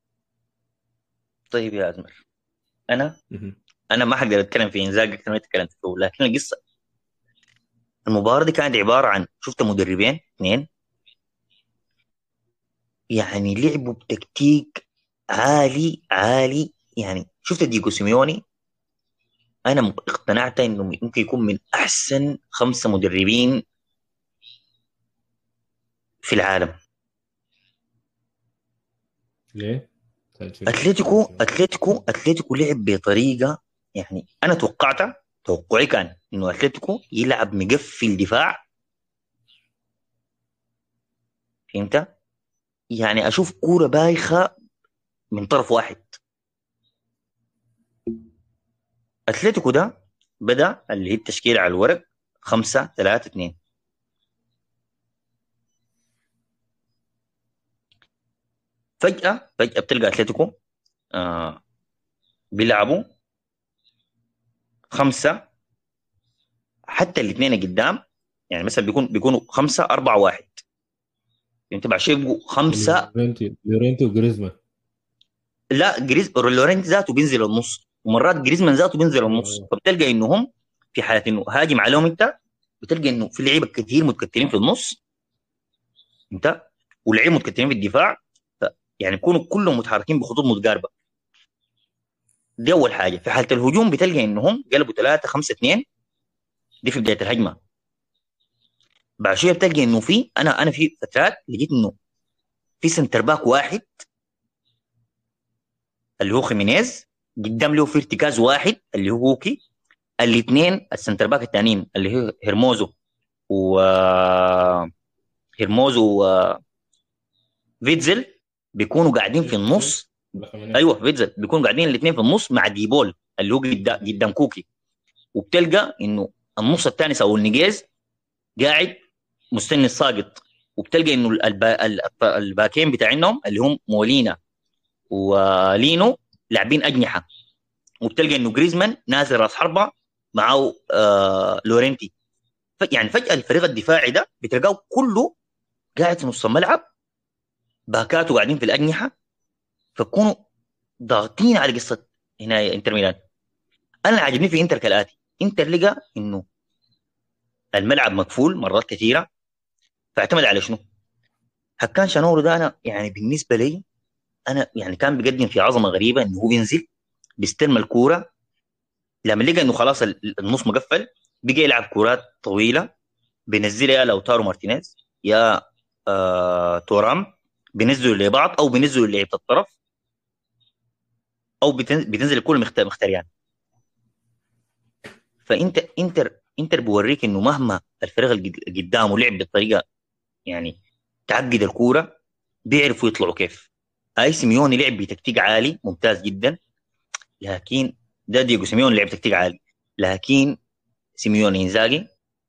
طيب يا أزمر، أنا مهم. أنا ما حقدر أتكلم في إنزاج أكثر ما تكلمت فيه، لكن القصة المباراة دي كانت عبارة عن شفت مدربين اثنين يعني لعبوا بتكتيك عالي عالي. يعني شفت ديجو سيميوني، أنا اقتنعت إنه ممكن يكون من أحسن خمسة مدربين في العالم. ليه؟ سأل شنو؟ اتلتيكو اتلتيكو اتلتيكو لعب بطريقه، يعني انا توقعت توقعي كان انه اتلتيكو يلعب مقفل دفاع، فهمت؟ يعني اشوف كوره بايخه من طرف واحد. اتلتيكو ده بدا اللي هي التشكيله على الورق خمسة ثلاثة اثنين. فجاه فجاه بتلقى اتلتيكو آه بيلعبوا خمسه، حتى الاثنين قدام يعني مثلا بيكون بيكونوا خمسة أربعة واحد، انت بعد شيء يبقوا خمسة. لورينتي لورينتي وجريزمان. لا، جريز لورينت ذاته بينزل النص، ومرات جريزمان ذاته بينزل النص، فبتلقى انه هم في حاله انه هاجم عليهم انت، بتلقى انه في لعيبه كثير متكتلين في النص انت، ولعيبه متكتلين في الدفاع، يعني يكونوا كلهم متحركين بخطوط متقاربه. دي اول حاجه. في حاله الهجوم بتلقى انهم قلبوا ثلاثة خمسة اثنين، دي في بدايه الهجمه. بعد شويه بتلقى انه في انا انا في فترات لقيت انه في سنتر باك واحد اللي هو خيمينيز، قدام له في ارتكاز واحد اللي هو هوكي، الاثنين السنتر باك الثانيين اللي هو هيرموزو و هيرموزو وفيتزل بيكونوا قاعدين في النص. ايوه فيتزل بيكونوا قاعدين الاثنين في النص مع ديبول اللي هو قدام كوكي، وبتلقى انه النص الثاني او النجيز قاعد مستني الساقط، وبتلقى انه البا... الباكين بتاعينهم اللي هم مولينا ولينو لاعبين اجنحه، وبتلقى انه جريزمان نازل راس حربه معه آه لورينتي. يعني فجاه الفريق الدفاعي ده بتلقاه كله قاعد في نص الملعب، باكاته قاعدين في الاجنحه، فكونوا ضاغطين على قصه هنا انتر ميلان. انا عاجبني في انتر كالاتي، انتر لقى انه الملعب مقفول مرات كثيره، فاعتمد على شنو؟ حكان شانورو ده انا يعني بالنسبه لي انا يعني كان بيقدم في عظمه غريبه، انه هو بينزل بيستلم الكوره، لما لقى انه خلاص النص مقفل بقى يلعب كورات طويله، بينزلها يا لوتارو مارتينيز يا آه تورام، بينزلوا لبعض او بينزلوا لعيبه الطرف، او بتنزل الكل مختار مختاريان. فانت انتر انتر بوريك انه مهما الفريق اللي قدامه لعب بالطريقه يعني تعقد الكوره، بيعرفوا يطلعوا كيف. اي سيميوني لعب بتكتيك عالي ممتاز جدا، لكن ده دييغو سيميوني لعب تكتيك عالي، لكن سيميوني انزاغي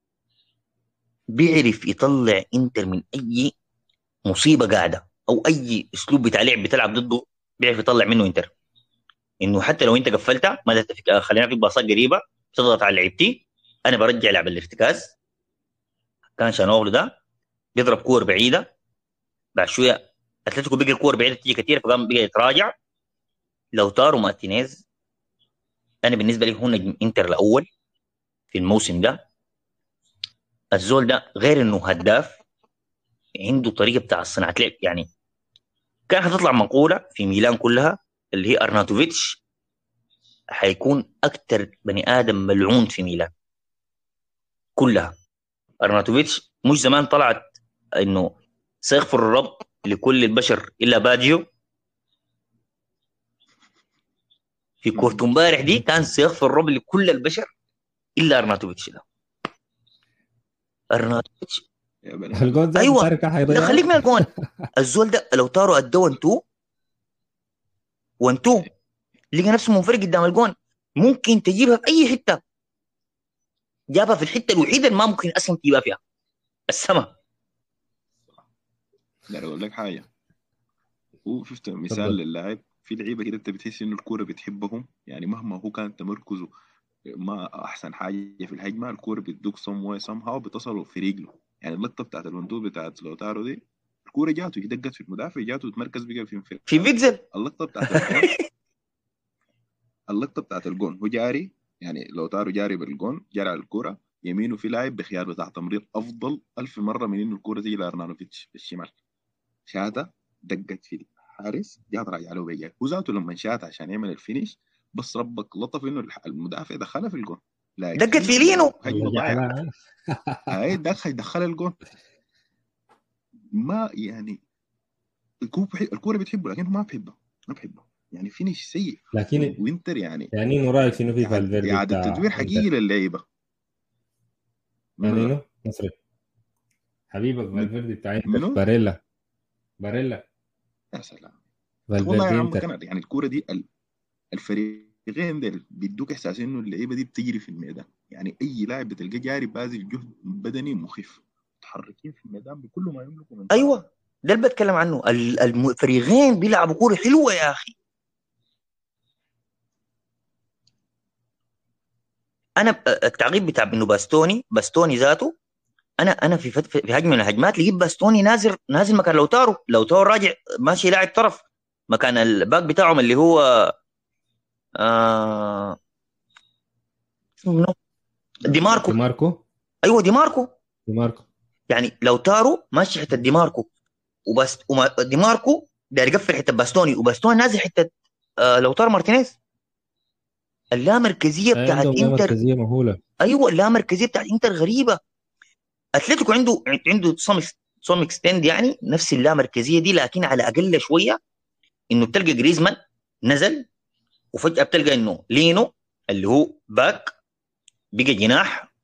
بيعرف يطلع انتر من اي مصيبه قاعده، او اي اسلوب بتاع لعب بتلعب ضده بيعرف يطلع منه انتر. انه حتى لو انت قفلتها ما تتفك... خلينا في باصات قريبه تضغط على لعيبتي، انا برجع لعب الارتكاز. كان شانوغلو ده بيضرب كور بعيده، بعد شويه اتلتيكو بقى الكور بعيده تيجي كثير، فقام بقى يتراجع. لو تارو مارتينيز انا بالنسبه لي هو نجم انتر الاول في الموسم ده. الزول ده غير انه هداف، عنده طريقه بتاع صناعه لعب. يعني كان هتطلع مقوله في ميلان كلها اللي هي ارناتوفيتش حيكون اكثر بني ادم ملعون في ميلان كلها. ارناتوفيتش مش زمان طلعت انه سيغفر الرب لكل البشر الا باجيو، في كورة امبارح دي كان سيغفر الرب لكل البشر الا ارناتوفيتش ده. ارناتوفيتش يا بني الجون ذات ايوه تارك لا حيضيع. خليك من الجون. الزول ده لو تارو ادى ون تو ون تو لقى نفسه منفرد قدام الجون، ممكن تجيبها في اي حته. جابها في الحته الوحيده اللي ما ممكن اصلا تجيبها فيها، السما. لا اقول لك حاجه، وشفت مثال تفضل. للاعب في لعيبه كده انت بتحس انه الكوره بتحبهم، يعني مهما هو كان تمركزه ما احسن حاجه في الهجمه، الكوره بتدوك سم واي سم هاو بتصل في رجله. يعني اللقطه بتاعت الوندو بتاعت لوتارو دي، الكوره جاته دقت في المدافع، جاته تمركز بقى في انفراد. في فيتزل اللقطه بتاعت الجون اللقطه بتاعت الجون هو جاري، يعني لوتارو جاري بالجون، جاري على الكوره يمينه في لاعب بخيار بتاع تمرير افضل ألف مره من انه الكوره تيجي لارنانوفيتش بالشمال. شاتا دقت في حارس، جات راجع له بيجاي هو ذاته لما شات عشان يعمل الفينش، بس ربك لطف انه المدافع دخلها في الجون. دقت لكن في لو لينو. هجمه ضايعه لا. هاي دخل دخل الجون. ما يعني الكوره بحب الكوره بتحبه لكن هو ما بحبه ما بحبه يعني فينش سيء. لكن وينتر يعني يعني انه رايك شنو في اعاده فالفيردي إعادة بتاع تدوير حقيقي انتر؟ للعيبه. منو يعني ده؟ انه مصري حبيبك من فالفيردي بتاع انتر، منو؟ باريلا. باريلا يا سلام. والله يا فالفيردي عم انتر. كان يعني الكوره دي ال- الفريقين دول بيدوك احساس انه اللعيبه دي بتجري في الميدان، يعني اي لاعب بتلقاه جاري باذل جهد بدني مخيف، متحركين في الميدان بكل ما يملكوا من طاقه. ايوه ده اللي بتكلم عنه. ال- الفريقين بيلعبوا كوره حلوه يا اخي. انا ب- التعقيب بتاع انه باستوني باستوني ذاته، انا انا في فت- في هجمه من الهجمات لقيت باستوني نازل نازل مكان لوتارو لوتارو راجع ماشي لاعب طرف مكان الباك بتاعهم اللي هو آه اسمه منو؟ دي ماركو. دي ماركو. ايوه دي ماركو. دي ماركو. يعني لوتارو ماشي حته دي ماركو، وبس وما دي ماركو داير يقفل حته باستوني، وباستوني نازل حته آه لوتارو مارتينيز. اللامركزيه آه، بتاعت عندهم لا انتر. مركزيه مهوله. ايوه اللامركزيه بتاعت انتر غريبه. اتلتيكو عنده عنده صم صم اكستند يعني نفس اللامركزيه دي، لكن على اقل شويه. انه بتلقى جريزمان نزل، وفجاه بتلقى انه لينو اللي هو باك بقى جناح،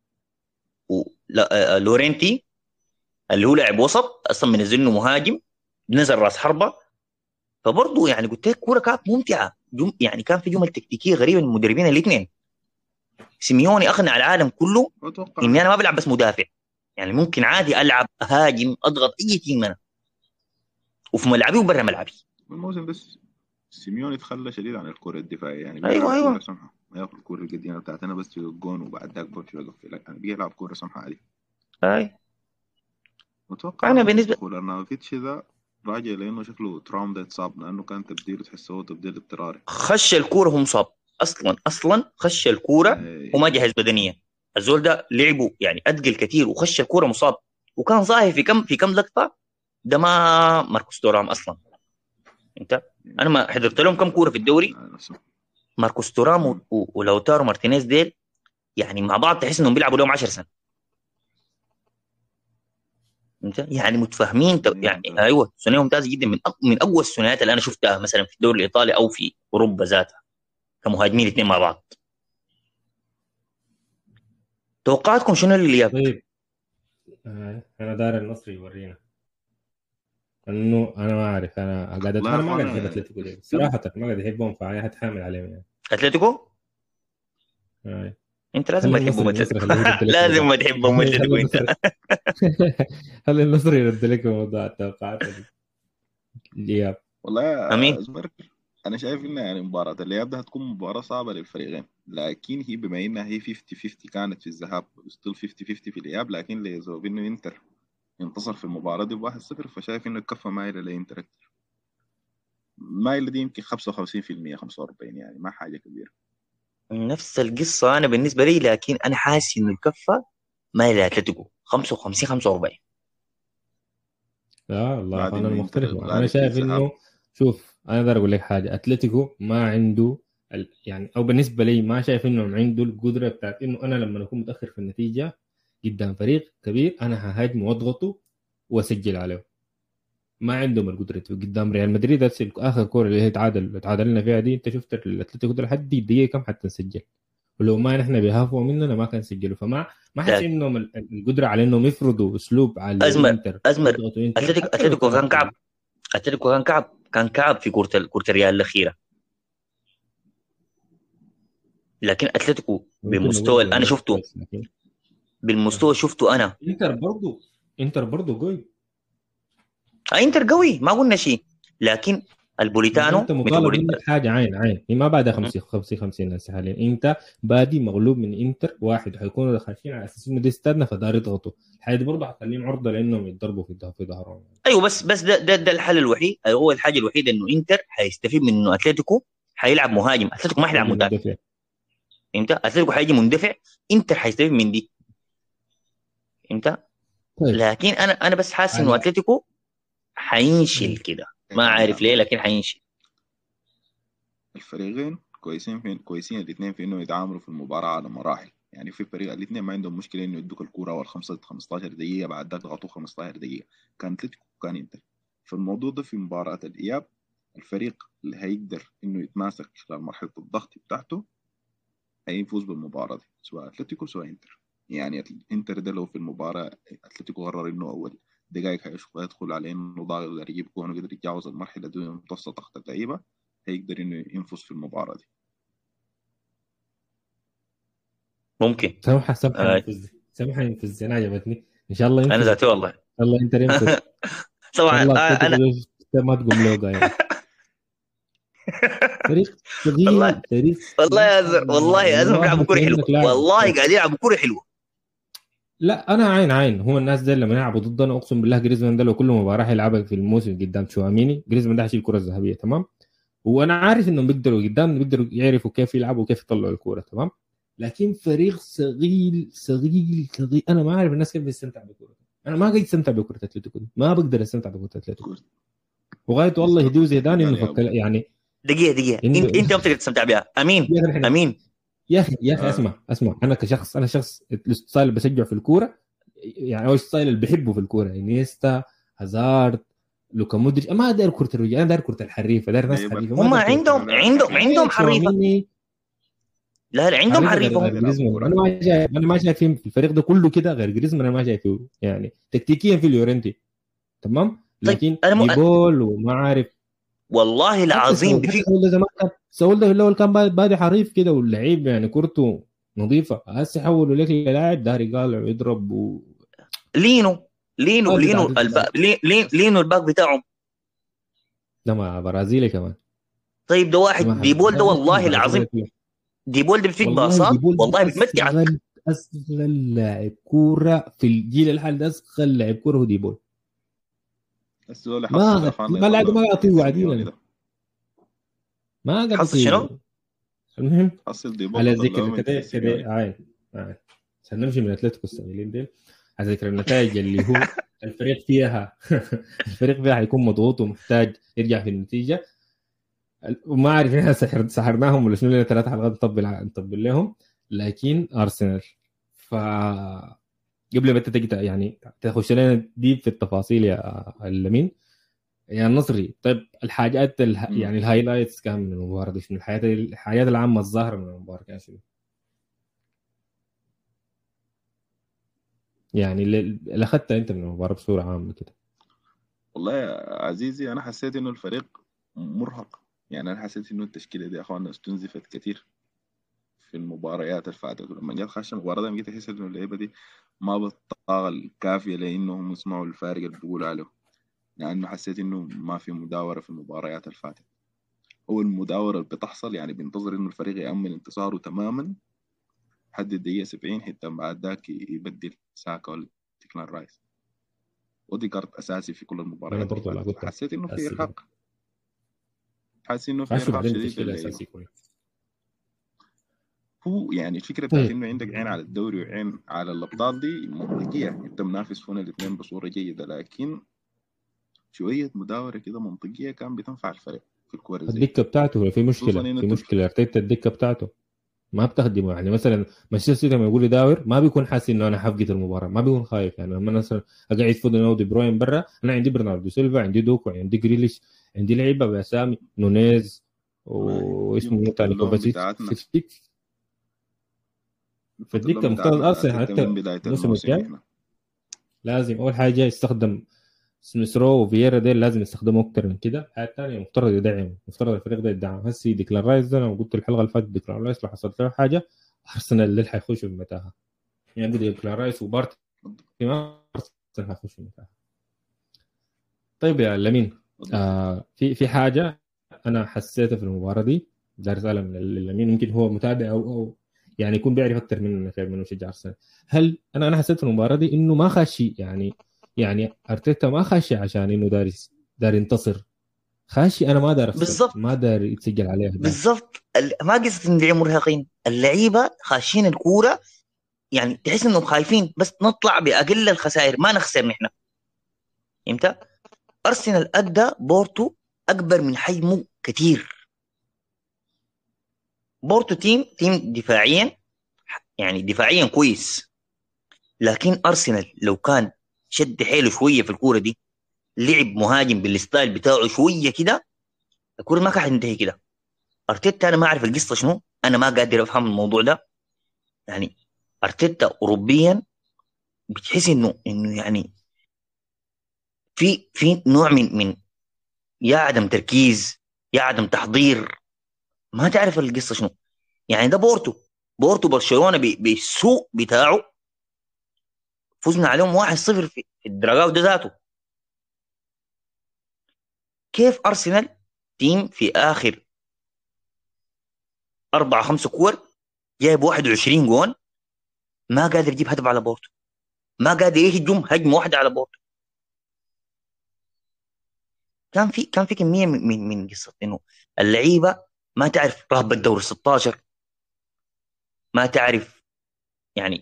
ولورينتي اللي هو لاعب وسط اصلا منزل انه مهاجم نزل راس حربه. فبرضه يعني قلت لك كوره كانت ممتعه، جم يعني كان في جمل تكتيكيه غريبه من المدربين الاثنين. سيميوني اقنع العالم كله اتوقع اني انا ما بلعب بس مدافع، يعني ممكن عادي العب اهاجم اضغط اي تيم انا، وفي ملعبي وبرا ملعبي. الموسم بس سيميوني تخلى شديد عن الكرة الدفاعية، يعني ايوه بيلعب كورة ايوه سمحة، ما ياخذ الكورة القديمة بتاعتنا بس في الجون وبعد ذاك بمشي يقفل لك، يعني بيلعب كورة سمحة عادي. اي. انا واتوقع بالنسبه دخول ارناوفيتش ده راجع لانه شكله ترام ده اتصاب، لانه كان تبديله تحسه هو تبديل اضطراري. خش الكوره هو مصاب اصلا اصلا خش الكوره إيه، وما جهز بدنيا. الزول ده لعبه يعني اثقل كثير وخش الكوره مصاب، وكان ظاهر في كم في كم لقطه ده ما ماركوس تورام اصلا. انت انا ما حضرت لهم كم كوره في الدوري. على نفسه. ماركوس تورام و- مم. و- ولوتارو مارتينيز ديل يعني مع بعض تحس انهم بيلعبوا لهم عشر سنين. انت يعني متفاهمين ت- ثنائي يعني ممتاز. ايوه ثنائيه ممتازه جدا، من أق... من اقوى الثنائيات اللي انا شفتها مثلا في الدوري الايطالي او في اوروبا ذاتها كمهاجمين الاثنين مع بعض. توقعاتكم شنو للاياب؟ طيب آه، انا دار النصر يورينا انه انا ما اعرف. انا قاعد والله يا انا ما قاعد احب اخوانا اتلتيكو دي شوف، صراحه، ما قاعد احبهم، فانا هتحامل عليهم يعني. اتلتيكو آه. انت لازم خلي ما النصر تحبهم النصر اتلتيكو. خليه يرد لك لازم الموضوع. ما تحبهم خلي اتلتيكو انت. النصر خلي النصر يرد لك موضوع التوقعات الاياب. والله يا امين. زمر انا شايف انها يعني مباراة الاياب ده هتكون مباراة صعبة للفريقين، لكن هي بما انها هي خمسين خمسين كانت في الذهاب ستيل خمسين خمسين في الاياب، لكن لو انه انتر انتصر في المباراة دي ب واحد صفر فشايف انه الكفة مايلة لانتر اكثر. مايلة دي يمكن خمسة وخمسين في المية خمسة وأربعين، يعني ما حاجة كبيرة. نفس القصه انا بالنسبه لي، لكن انا حاسس انه الكفه ما الى اتلتيكو خمسة وخمسين خمسة وأربعين. لا والله بعد انا انه انتر المختلف، انا غالب في شايف الذهاب. انه شوف انا اقدر اقول لك حاجه، اتلتيكو ما عنده ال... يعني او بالنسبه لي ما شايف انه عنده القدره بتاعت انه انا لما اكون متاخر في النتيجه قدام فريق كبير انا ههاجم واضغطه واسجل عليه. ما عندهم القدره قدام ريال مدريد. اخر كوره اللي هي تعادل تعادلنا فيها دي، انت شفت الاتلتيكو ده لحد دقيقه كم حتى نسجل، ولو ما نحن بيهافوا مننا ما كان سجلوا. فما ما حس لكن انهم القدره على انهم يفرضوا اسلوب على ازمر انتر ازمر يضغطوا انتر اتلتيكو حتى لو اتلتيكو كانوا كان كعب، محتاجين. اتلتيكو كان كعب كان كعب في كره ال- كره الريال الاخيره، لكن اتلتيكو ممكن نقول بمستوى انا الريال شفته، كويس، لكن بالمستوى شفته انا. انتر برضو انتر برضو قوي. آه، انتر قوي ما قلنا شيء، لكن ما البوليتانو انت مطالب ميتروبوليت. منك حاجه عين عين، هي ما بعدها مهم. خمسين خمسين خمسين هسه حاليا. انت بادي مغلوب من انتر واحد، وحيكونوا خاشين على اساس انه دي استادنا فدار يضغطوا. الحاجه دي برضه حتخليهم عرضه لانهم يتضربوا في الظهر في ظهرهم. ايوه بس بس ده, ده ده الحل الوحيد، هو الحاجه الوحيده انه انتر حيستفيد من انه اتلتيكو حيلعب مهاجم، اتلتيكو ما حيلعب هيجي مدافع. مدافع. انت اتلتيكو حيجي مندفع، انتر حيستفيد من دي. انت طيب لكن انا انا بس حاسس انه على اتلتيكو حينشل مم. كده، ما يعني عارف ليه لكن حينشل. الفريقين كويسين في كويسين الاثنين في انه يتعاملوا في المباراة على مراحل. يعني في فريق الاثنين ما عندهم مشكلة انه يدوك الكورة اول خمسة خمستاشر دقيقة، بعد ذاك ضغطوا خمستاشر دقيقة. كان اتلتيكو كان انتر. فالموضوع ده في مباراة الإياب الفريق اللي هيقدر انه يتماسك خلال مرحلة الضغط بتاعته هيفوز بالمباراة دي، سواء اتلتيكو سواء انتر. يعني انتر ده لو في المباراة اتلتيكو قرر انه اول دقائق هيشوف يدخل على انه ضاغط يقدر يجيب جون ويقدر يتجاوز المرحلة دي ويمتص ضغط اللعيبة، هيقدر انه ينفذ في المباراة دي. ممكن. سامحه سامحه آه ينفذ سامحه ينفذ انا عجبتني. ان شاء الله انا ينفذ. ذاتي والله. ان شاء الله انتر ينفذ. ان شاء طبعا الله آه اتلتيكو انا ده ما تقوم له يعني. فريق والله صغير، فريق والله فريق يا أزر، والله يا ازرق بيلعبوا واحد كوره حلوه، عندك لاعب. والله قاعدين يلعبوا كوره حلوه. لا انا عين عين هو الناس دي لما يلعبوا ضدنا اقسم بالله جريزمان ده لو كل مباراه هيلعبها في الموسم قدام تشواميني، جريزمان ده هيشيل الكره الذهبيه تمام. وانا عارف انهم بيقدروا قدام بيقدروا يعرفوا كيف يلعبوا وكيف يطلعوا الكوره تمام. لكن فريق صغير صغير صغير، انا ما اعرف الناس كيف بيستمتع بالكوره. انا ما قاعد استمتع بكره اتلتيكو، ما بقدر استمتع بكره اتلتيكو. وغايه والله هدوء زيدان انه فكر يعني. دقيقه دقيقه عنده انت انت ما بتقدر تستمتع بها. امين يا اخي امين يا اخي يا اخي آه. اسمع اسمع انا كشخص، انا شخص الستايل اللي بشجعه في الكوره يعني هو الستايل اللي بحبه في الكوره، انيستا هازارد لوكا مودريتش. ما داير كره الرجال، انا داير كره الحريفه، داير ناس حريفه. ما هم داير كره عندهم الرجال. عندهم عندهم حريفه. تشاوميني لا لا عندهم حريفه غير حريفه غير هم. جريزمان. انا ما شايف انا ما شايف في الفريق ده كله كده غير جريزمان. انا ما شايفه يعني تكتيكيا في ليورنتي تمام، طيب لكن انا م... ديبول وما عارف. والله حتى العظيم سول بفي... حتى سول ده زمان كان سول ده في الاول كان بادي حريف كده واللعيب يعني كورته نظيفه. هسه حولوا لك للاعب داري قالع ويضرب و... لينو لينو ما لينو قاعد الباك لي... لي... لينو الباك بتاعهم. ده مع برازيلي كمان. طيب ده واحد ده ما ديبول ده ده والله برازيلي العظيم كله. ديبول ده بيفيك والله باصات ديبول والله ده بتمتعك. اصغر اصغر لاعب كوره في الجيل الحالي، ده اصغر لاعب كوره هو ديبول. السؤال ما حصل غت... افان ما لاعب ما يعطيه سيميوني وعديلا، ده ما قاعد حصل شنو؟ يطيبه. المهم حصل ديبول على طلعوه ذكر من كده تحت سيميوني. كده عاين عاين عشان نمشي من اتلتيكو السنين ديل. على ذكر النتائج اللي هو الفريق فيها الفريق فيها هيكون مضغوط ومحتاج يرجع في النتيجه. وما اعرف احنا سحر سحرناهم ولا شنو، لنا ثلاث حلقات نطبل نطبل لهم. لكن ارسنال ف قبل ما انت تجي يعني تخش لنا ديب في التفاصيل يا لمين يا نصري. طيب الحاجات اله... يعني الهايلايتس كان من المباراه دي شنو؟ الحاجات الحاجات العامه الظاهره من المباراه كان شنو يعني اللي, اللي اخذتها انت من المباراه بصوره عامه كده؟ والله يا عزيزي انا حسيت انه الفريق مرهق. يعني انا حسيت انه التشكيله دي يا اخوانا استنزفت كثير في المباريات اللي فاتت، ولما جت خش المباراه دي جيت احس انه اللعيبه دي ما بالطاقه الكافيه لانهم يسمعوا الفارق اللي بيقولوا عليه. لانه حسيت انه ما في مداوره في المباريات اللي فاتت. هو المداوره اللي بتحصل يعني بينتظر انه الفريق يامن انتصاره تماما لحد الدقيقه سبعين حتى بعد ذاك يبدل ساكا ولا تيكلان رايس. ودي كارت اساسي في كل انا المباريات اللي برضه لا فاتت. قلت حسيت انه في أساسي. ارهاق، حاسس انه في عشان ارهاق بعدين شديد التشكيله للعيبه. اساسي كويس. هو يعني الفكره بتاعت طيب انه عندك عين على الدوري وعين على الابطال دي منطقيه، انت منافس هنا الاثنين بصوره جيده، لكن شويه مداوره كده منطقيه كان بتنفع الفريق في الكوره زي الدكه بتاعته في خصوصا مشكله انه في تف... مشكله ارتيتا الدكه بتاعته ما بتخدمه. يعني مثلا مانشستر سيتي لما يقول يداور ما بيكون حاسس انه انا حفقد المباراه، ما بيكون خايف. يعني لما مثلا اقعد فودن او دي بروين برا، انا عندي برناردو سيلفا، عندي دوكو، عندي جريليش، عندي لعيبه باسامي نونيز واسمه مو تاني اللون كوفاسيتش بتاعتنا في في اللون الدكه. بتاعتنا مفترض بتاع ارسنال تيتا من حتى بداية الموسم الموسم الجاي هنا. لازم اول حاجه يستخدم سميثرو وفييرا، ديل لازم يستخدموا اكتر من كده. الحاجه الثانيه مفترض يدعم، مفترض الفريق ده يدعم. هسي ديكلان رايس ده انا قلت الحلقه اللي فاتت ديكلان رايس لو حصلت له حاجه ارسنال اللي حيخش في المتاهه. يعني ديكلان رايس وبارتي ما ارسنال حيخش في المتاهه. طيب يا لمين، آه في في حاجه انا حسيتها في المباراه دي دار اسالها من لمين، ممكن هو متابع او او يعني يكون بيعرف اكثر مننا خير منه مشجع ارسنال. هل انا انا حسيت في المباراه دي انه ما خاشي، يعني يعني ارتيتا ما خاشي عشان انه دارس دار ينتصر، خاشي انا ما دار اخسر، بالضبط ما دار يتسجل عليه اهداف. بالضبط ال- ما قصة ان اللعيبه مرهقين، اللعيبه خاشين الكوره، يعني تحس انهم خايفين بس نطلع باقل الخسائر ما نخسر نحن. امتى ارسنال ادى بورتو اكبر من حجمه كتير. بورتو تيم تيم دفاعيا، يعني دفاعيا كويس، لكن ارسنال لو كان شد حيله شويه في الكوره دي، لعب مهاجم بالستايل بتاعه شويه كده، الكوره ما كانت تنتهي كده. ارتيتا انا ما اعرف القصه شنو، انا ما قادر افهم الموضوع ده. يعني ارتيتا اوروبيا بتحس انه انه يعني في في نوع من من يا عدم تركيز يا عدم تحضير، ما تعرف القصه شنو. يعني ده بورتو بورتو برشلونه ب- بالسوء بتاعه فزنا عليهم واحد صفر في في الدراجاو ده ذاته. كيف ارسنال تيم في اخر اربع خمس كور جايب واحد وعشرين جون ما قادر يجيب هدف على بورتو، ما قادر يهجم هجمه واحده على بورتو. كان في كان في كميه من من, من قصه انه اللعيبه ما تعرف رهبه دور ستاشر، ما تعرف يعني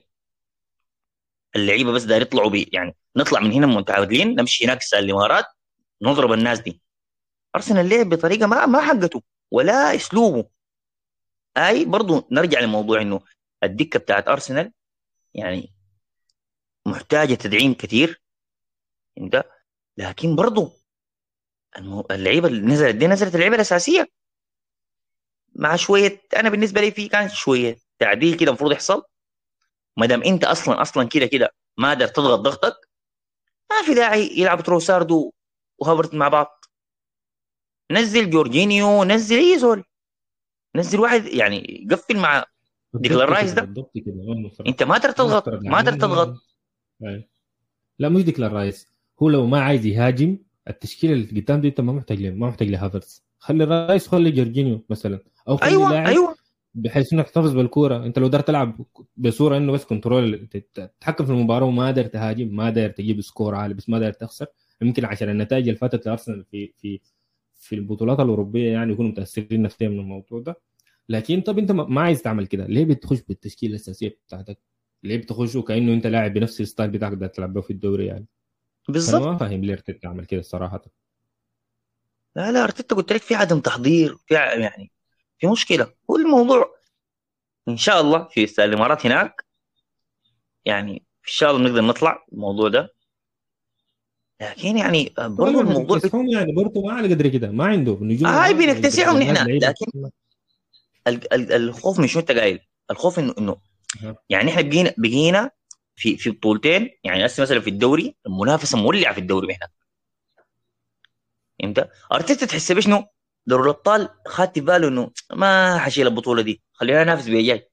اللعيبه بس داير يطلعوا بي يعني نطلع من هنا متعادلين نمشي هناك الساعه الامارات نضرب الناس دي. ارسنال لعب بطريقه ما ما حقته ولا اسلوبه. اي برضو نرجع لموضوع انه الدكه بتاعت ارسنال يعني محتاجه تدعيم كثير انت، لكن برضو المو... اللعيبه اللي نزلت دي نزلت اللعيبه الاساسيه مع شويه. انا بالنسبه لي في كان شويه تعديل كده المفروض يحصل. ما دام انت اصلا اصلا كده كده ما قادر تضغط ضغطك، ما في داعي يلعب تروساردو وهافرت مع بعض. نزل جورجينيو، نزل اي زول، نزل واحد يعني قفل مع ديكلان بالضبط رايس كده، ده. بالضبط كده. ما المفترض انت ما تقدر ما تضغط المفترض ما تقدر لاعبين تضغط. هو أي. لا مش ديكلان رايس، هو لو ما عايز يهاجم التشكيله اللي قدام دي انت ما محتاج له، ما محتاج لهافرتس. خلي رايس، خلي جورجينيو مثلا، او خلي ايوه لاعب ايوه بحيث انك تحتفظ بالكوره. انت لو قدرت تلعب بصوره انه بس كنترول تتحكم في المباراه وما قادر تهاجم، ما قادر تجيب سكور عالي بس ما قادر تخسر، يمكن عشان النتائج اللي فاتت لارسنال في في في البطولات الاوروبيه يعني يكونوا متاثرين نفسيا من الموضوع ده. لكن طب انت ما عايز تعمل كده ليه؟ بتخش بالتشكيله الاساسيه بتاعتك ليه؟ بتخش وكانه انت لاعب بنفس الستايل بتاعك ده تلعب به في الدوري يعني. فانا بالضبط. ما فاهم ليه ارتيتا تعمل كده الصراحه. لا لا ارتيتا قلت لك في عدم تحضير، في ع- يعني في مشكله. هو الموضوع ان شاء الله في استاد الامارات هناك يعني ان شاء الله نقدر نطلع الموضوع ده. لكن يعني برضو ولا الموضوع بت... بنكتسحهم يعني برضه ما على قدر كده، ما عنده نجوم، هاي ما يقدر بنكتسحهم يجيب ناس نحن، لعيبه. لكن ال... ال... الخوف من شو انت قايل. الخوف انه انه أها. يعني احنا بقينا بقينا في في بطولتين، يعني هسه مثلا في الدوري المنافسه مولعه في الدوري هنا. انت ارتيتا تحس بشنو دوري الابطال خدت في باله انه ما حشيل البطوله دي خلينا ننافس بيها جاي.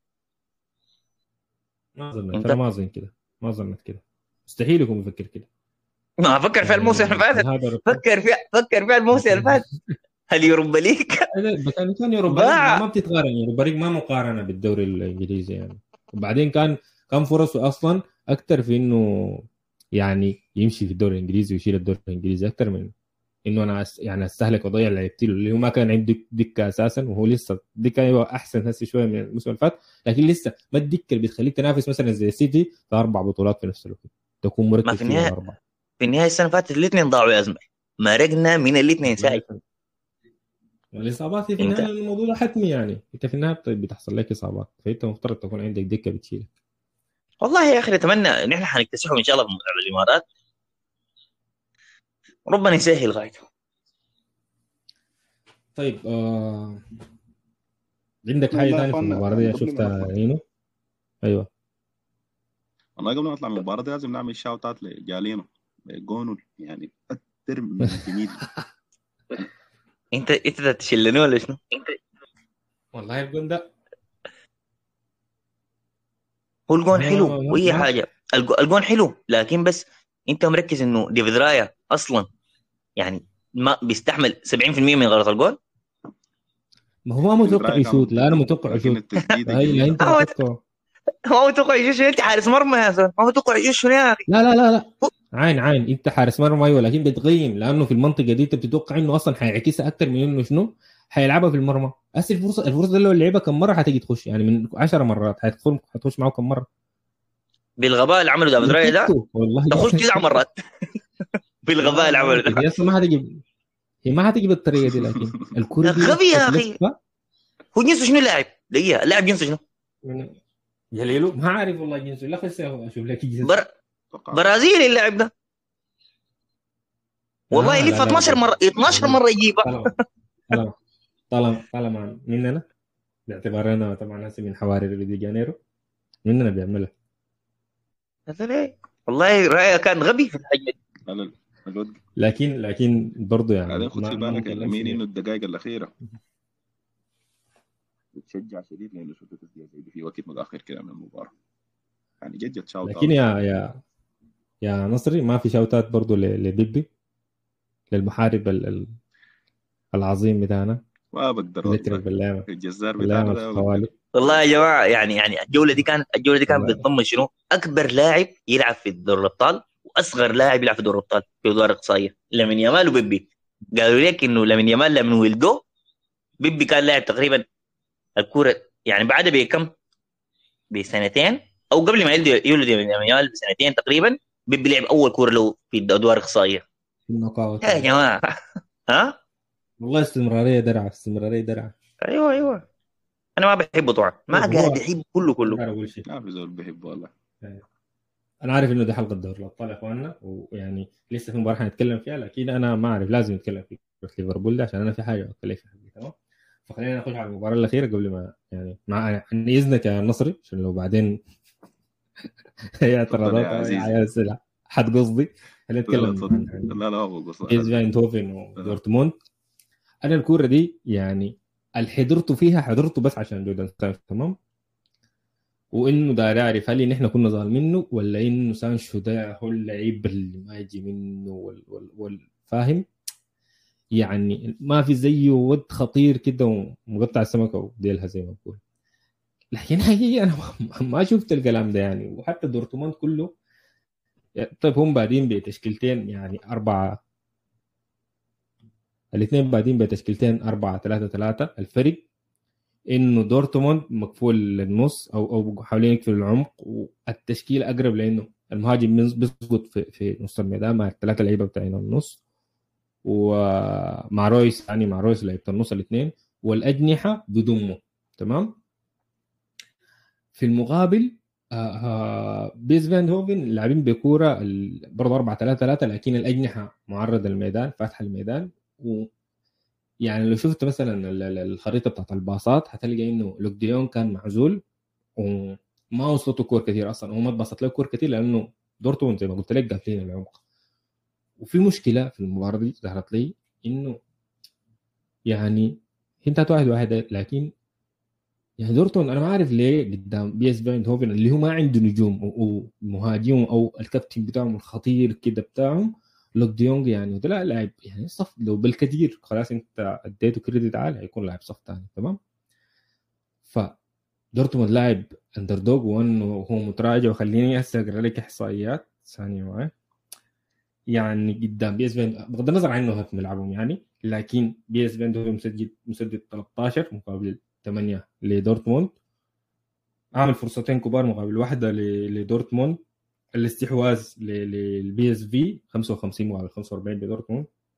ما ظنيت، انا انت ما ظن كده، ما ظنيت كده، مستحيل يكون بفكر كده. ما فكر فيها الموسم اللي يعني فات، هذا الرقم فكر فيها فكر فيها الموسم اللي فات اليوروبا ليج كان كان يوروبا ليج ما, باع. ما بتتقارن، يوروبا ليج ما مقارنه بالدوري الانجليزي يعني. وبعدين كان كان فرصه اصلا اكثر في انه يعني يمشي في الدوري الانجليزي ويشيل الدوري الانجليزي اكثر من انه انا أس يعني استهلك واضيع لعيبتي اللي هو ما كان عندي دكه اساسا، وهو لسه دكه ايوه احسن هسه شويه من الموسم اللي فات، لكن لسه ما الدكه اللي بتخليك تنافس مثلا زي سيتي في اربع بطولات في نفس الوقت تكون ما مركز في فيها النهايه الاربعه. في النهايه السنه اللي فاتت الاثنين ضاعوا يا زلمه، مرقنا من الاثنين ساي. الاصابات في انت النهايه الموضوع ده حتمي يعني، انت في النهايه بتحصل لك اصابات، فانت مفترض تكون عندك دكه بتشيلك. والله يا اخي نتمنى ان احنا حنكتسحهم ان شاء الله في الامارات، ربنا يسهل غايته. طيب آه... عندك حاجه والله يا ثانيه في اخوانا المباراه يعني دي قبل ما شفتها نطلع، نينو؟ ايوه والله قبل ما نطلع من المباراة دي لازم نعمل شاوت اوت لجالينو جونو، يعني أكتر من جميل. انت انت تشلني ولا شنو؟ والله الجون ده هو الجون انا ما حلو ما, وهي ما... حاجه، الج- الجون حلو، لكن بس انت مركز انه ديفيد رايا اصلا يعني ما بيستحمل سبعين بالمية من غلط الجون. ما هو ما ديفيد متوقع رايا كان يشوت، لا انا مبتدئ متوقع لكن يشوت. التسديدة هي لا جميلة. انت هو متوقع. هو توقع يجيش انت حارس مرمى يا زلمه، هو توقع يجيش شنو يا اخي؟ لا لا لا لا عين عين، انت حارس مرمى ايوه، لكن بتغيم لانه في المنطقه دي انت بتتوقع انه اصلا حيعكسها اكثر من انه شنو حيلعبها في المرمى. بس الفرصه الفرصه دي لو لعبها كم مره حتجي تخش، يعني من عشر مرات حتدخل حتخش معه كم مره. بالغباء اللي عمله ديفيد رايا ده يكتو والله تخش تسع مرات. بالغباء لا اللي ما عمله ممكن. ده هي اصلا ما حتجي، هي ما حتجي بالطريقه دي، لكن الكره دي غبي لفت يا اخي. لفه هو جنسه شنو اللاعب؟ دقيقه، اللاعب جنسه شنو؟ من جليلو ما عارف والله جنسه، لا خش اشوف لك جنسه. بر... اتوقع برازيلي اللاعب ده، والله اه لا يلف لا اتناشر مره اتناشر برازيل. مره يجيبها. طالما طالما طالما طالما مننا، باعتبارنا طبعا هسه من حواري ريو دي جانيرو، مننا بيعملها. هذا ليه؟ والله رايا كان غبي في الحجم دي. على الواد. لكن لكن برضه بعدين يعني خد ما في ما بالك ممكن الامين نمشي. انه الدقائق الاخيره بتشجع شديد لانه شفت تسديده زي دي في وقت متاخر كده من المباراه، يعني جد جد شاوت لكن اوت يا يعني. يا يا نصري ما في شوتات برضه ل- لبيبي، للمحارب ال- ال- العظيم بتاعنا، ما بقدر بذكرك والله، بالايام الجزار بالايام بتاعنا ده ما بقدر. الخوالي. والله يا جماعه يعني يعني الجوله دي كانت الجوله دي كانت والله بتضمن شنو؟ اكبر لاعب يلعب في دوري الابطال واصغر لاعب يلعب في دوري الابطال في ادوار اقصائيه، لامين يامال وبيبي. قالوا لك انه لامين يامال لما ولدوه بيبي كان لاعب تقريبا الكوره يعني بعد بكم بسنتين او قبل ما يولد يولد لامين يامال بسنتين تقريبا، بيبي لعب اول كوره له في ادوار اقصائيه. في النوك اوت يا يعني. جماعه ها. والله استمراريه درعه، استمراريه درعه. ايوه ايوه. انا ما بحبه طبعا، ما طيب قاعد هو احب كله ما كله. قاعد اقول شيء. ما في زول بحبه والله. انا عارف انه دي حلقه دوري الابطال يا اخواننا، ويعني لسه في مباراه حنتكلم فيها، لكن انا ما اعرف لازم نتكلم في ليفربول ده عشان انا في حاجه اتكلم فيها. تمام، فخلينا نخش على المباراه الاخيره قبل ما يعني مع عن اذنك يا نصري، عشان لو بعدين هي تفضل يا اعتراضات او عزيزي. هي اسئله حد قصدي. خلينا لا لا نتكلم تفضل. عن عن لا لا هو قصة بيس حلو. فايندهوفن ودورتموند. انا الكوره دي يعني اللي حضرته فيها حضرته بس عشان جودان سانشو، تمام، وانه داير يعرف هل نحن كنا ظالمينه ولا انه سانشو ده هو اللعيب اللي ما يجي منه وال وال وال فاهم يعني، ما في زيه ود خطير كده ومقطع السمكه وديلها زي ما بقول. لكن هي انا ما شفت الكلام ده يعني، وحتى دورتموند كله طيب هم بادين بتشكيلتين يعني أربعة، الاثنين بادين بتشكيلتين أربعة ثلاثة ثلاثة. الفرق إنه دورتموند مقفول للنص أو أو حوالين يقفل العمق، والتشكيل أقرب لأنه المهاجم بيسقط في في نص الميدان مع الثلاثة لعيبة بتاعين النص، ومع رويس يعني مع رويس لعيبة النص الاثنين، والأجنحة بضمه. تمام. في المقابل بيس فايندهوفن لاعبين بكوره برضه أربعة ثلاثة ثلاثة، لكن الاجنحه معرضه للميدان فاتحه الميدان. ويعني لو شفت مثلا الخريطه بتاعت الباصات هتلقى انه لوك ديون كان معزول وما وصلته كور كثير اصلا، وما اتبسط له كور كثير لانه دورتموند زي ما قلت لك قافلين العمق. وفي مشكله في المباراه دي ظهرت لي انه يعني انت واحد واحد، لكن يعني دورتموند انا ما عارف ليه قدام بي اس فايندهوفن اللي هو ما عنده نجوم ومهاجم او الكابتن بتاعهم الخطير كده بتاعهم لوك ديونج يعني، ده لا لاعب يعني صف لو بالكثير خلاص انت اديته كريدت عالي هيكون لاعب صف ثاني. تمام. ف دورتموند لاعب اندردوج وانه هو متراجع، وخليني هسه اقرا لك احصائيات ثانيه معي. يعني قدام بي اس فايندهوفن بغض النظر عنه هف ملعبهم يعني، لكن بي اس فايندهوفن مسجل مسدد ثلاثة عشر مقابل ثمانية لدورتموند، عامل فرصتين كبار مقابل واحدة لدورتموند. الاستحواذ للبي اس في خمسة وخمسين مقابل خمسة وأربعين لدورتموند.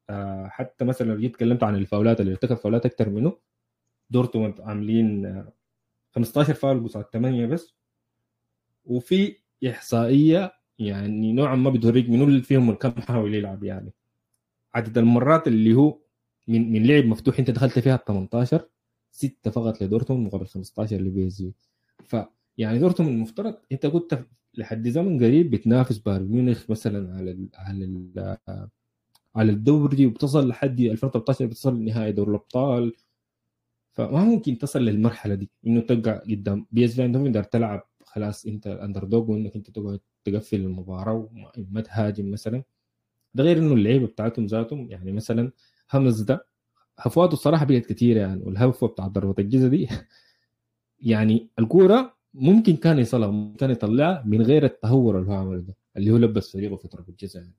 آه حتى مثلا لو جيت تكلمت عن الفاولات اللي ارتكب فاولات اكثر منه، دورتموند عاملين آه خمستاشر فاول قصاد ثمانية بس. وفي احصائيه يعني نوعا ما بتوريك منو اللي فيهم كم حاول يلعب، يعني عدد المرات اللي هو من من لعب مفتوح انت دخلت فيها ثمانية عشر، ستة فقط لدورتموند مقابل خمستاشر لبي اس جي. فيعني دورتموند المفترض انت كنت لحد زمن قريب بتنافس بايرن ميونخ مثلا على ال على ال على الدوري، وبتصل لحد ألفين وثلاثة عشر بتصل نهائي دوري الابطال. فما ممكن تصل للمرحله دي انه تبقى قدام بي اس في عندهم تقدر تلعب خلاص انت الاندر دوغ، وانك انت تقعد تقفل المباراه وما تهاجم مثلا. ده غير انه اللعيبه بتاعتهم ذاتهم، يعني مثلا همز ده هفواته الصراحه بقت كتير يعني، والهفوه بتاع ضربه الجزاء دي يعني الكوره ممكن كان يصلها، ممكن كان يطلعها من غير التهور اللي هو عمله ده، اللي هو لبس فريقه في ضربه الجزاء يعني.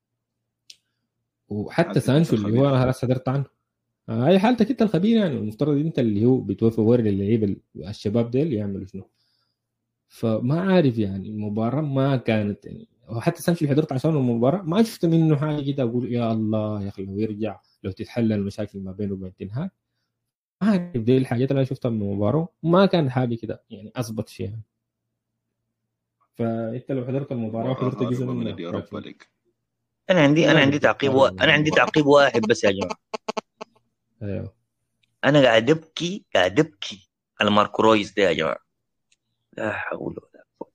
وحتى سانشو اللي هو انا هلا صدرت عنه، هاي حالتك انت الخبير يعني، المفترض انت اللي هو بتوفي وري للعيبه الشباب ديل يعملوا شنو. فما عارف يعني المباراه ما كانت يعني، وحتى سانشو اللي حضرت عشان المباراه ما شفت منه حاجه كده اقول يا الله يا اخي لو يرجع، لو تتحل المشاكل ما بينه وبين تنهاك. ما عارف دي الحاجات اللي انا شفتها من المباراه، ما كان حاجه كده يعني اثبت شيء. فانت لو حضرت المباراه وحضرت جزء من منها اليوروبا ليج. انا عندي انا عندي تعقيب و... انا عندي تعقيب واحد بس يا جماعه. ايوه انا قاعد ابكي قاعد ابكي على ماركو رويس ده يا جماعه، لا حول ولا قوه.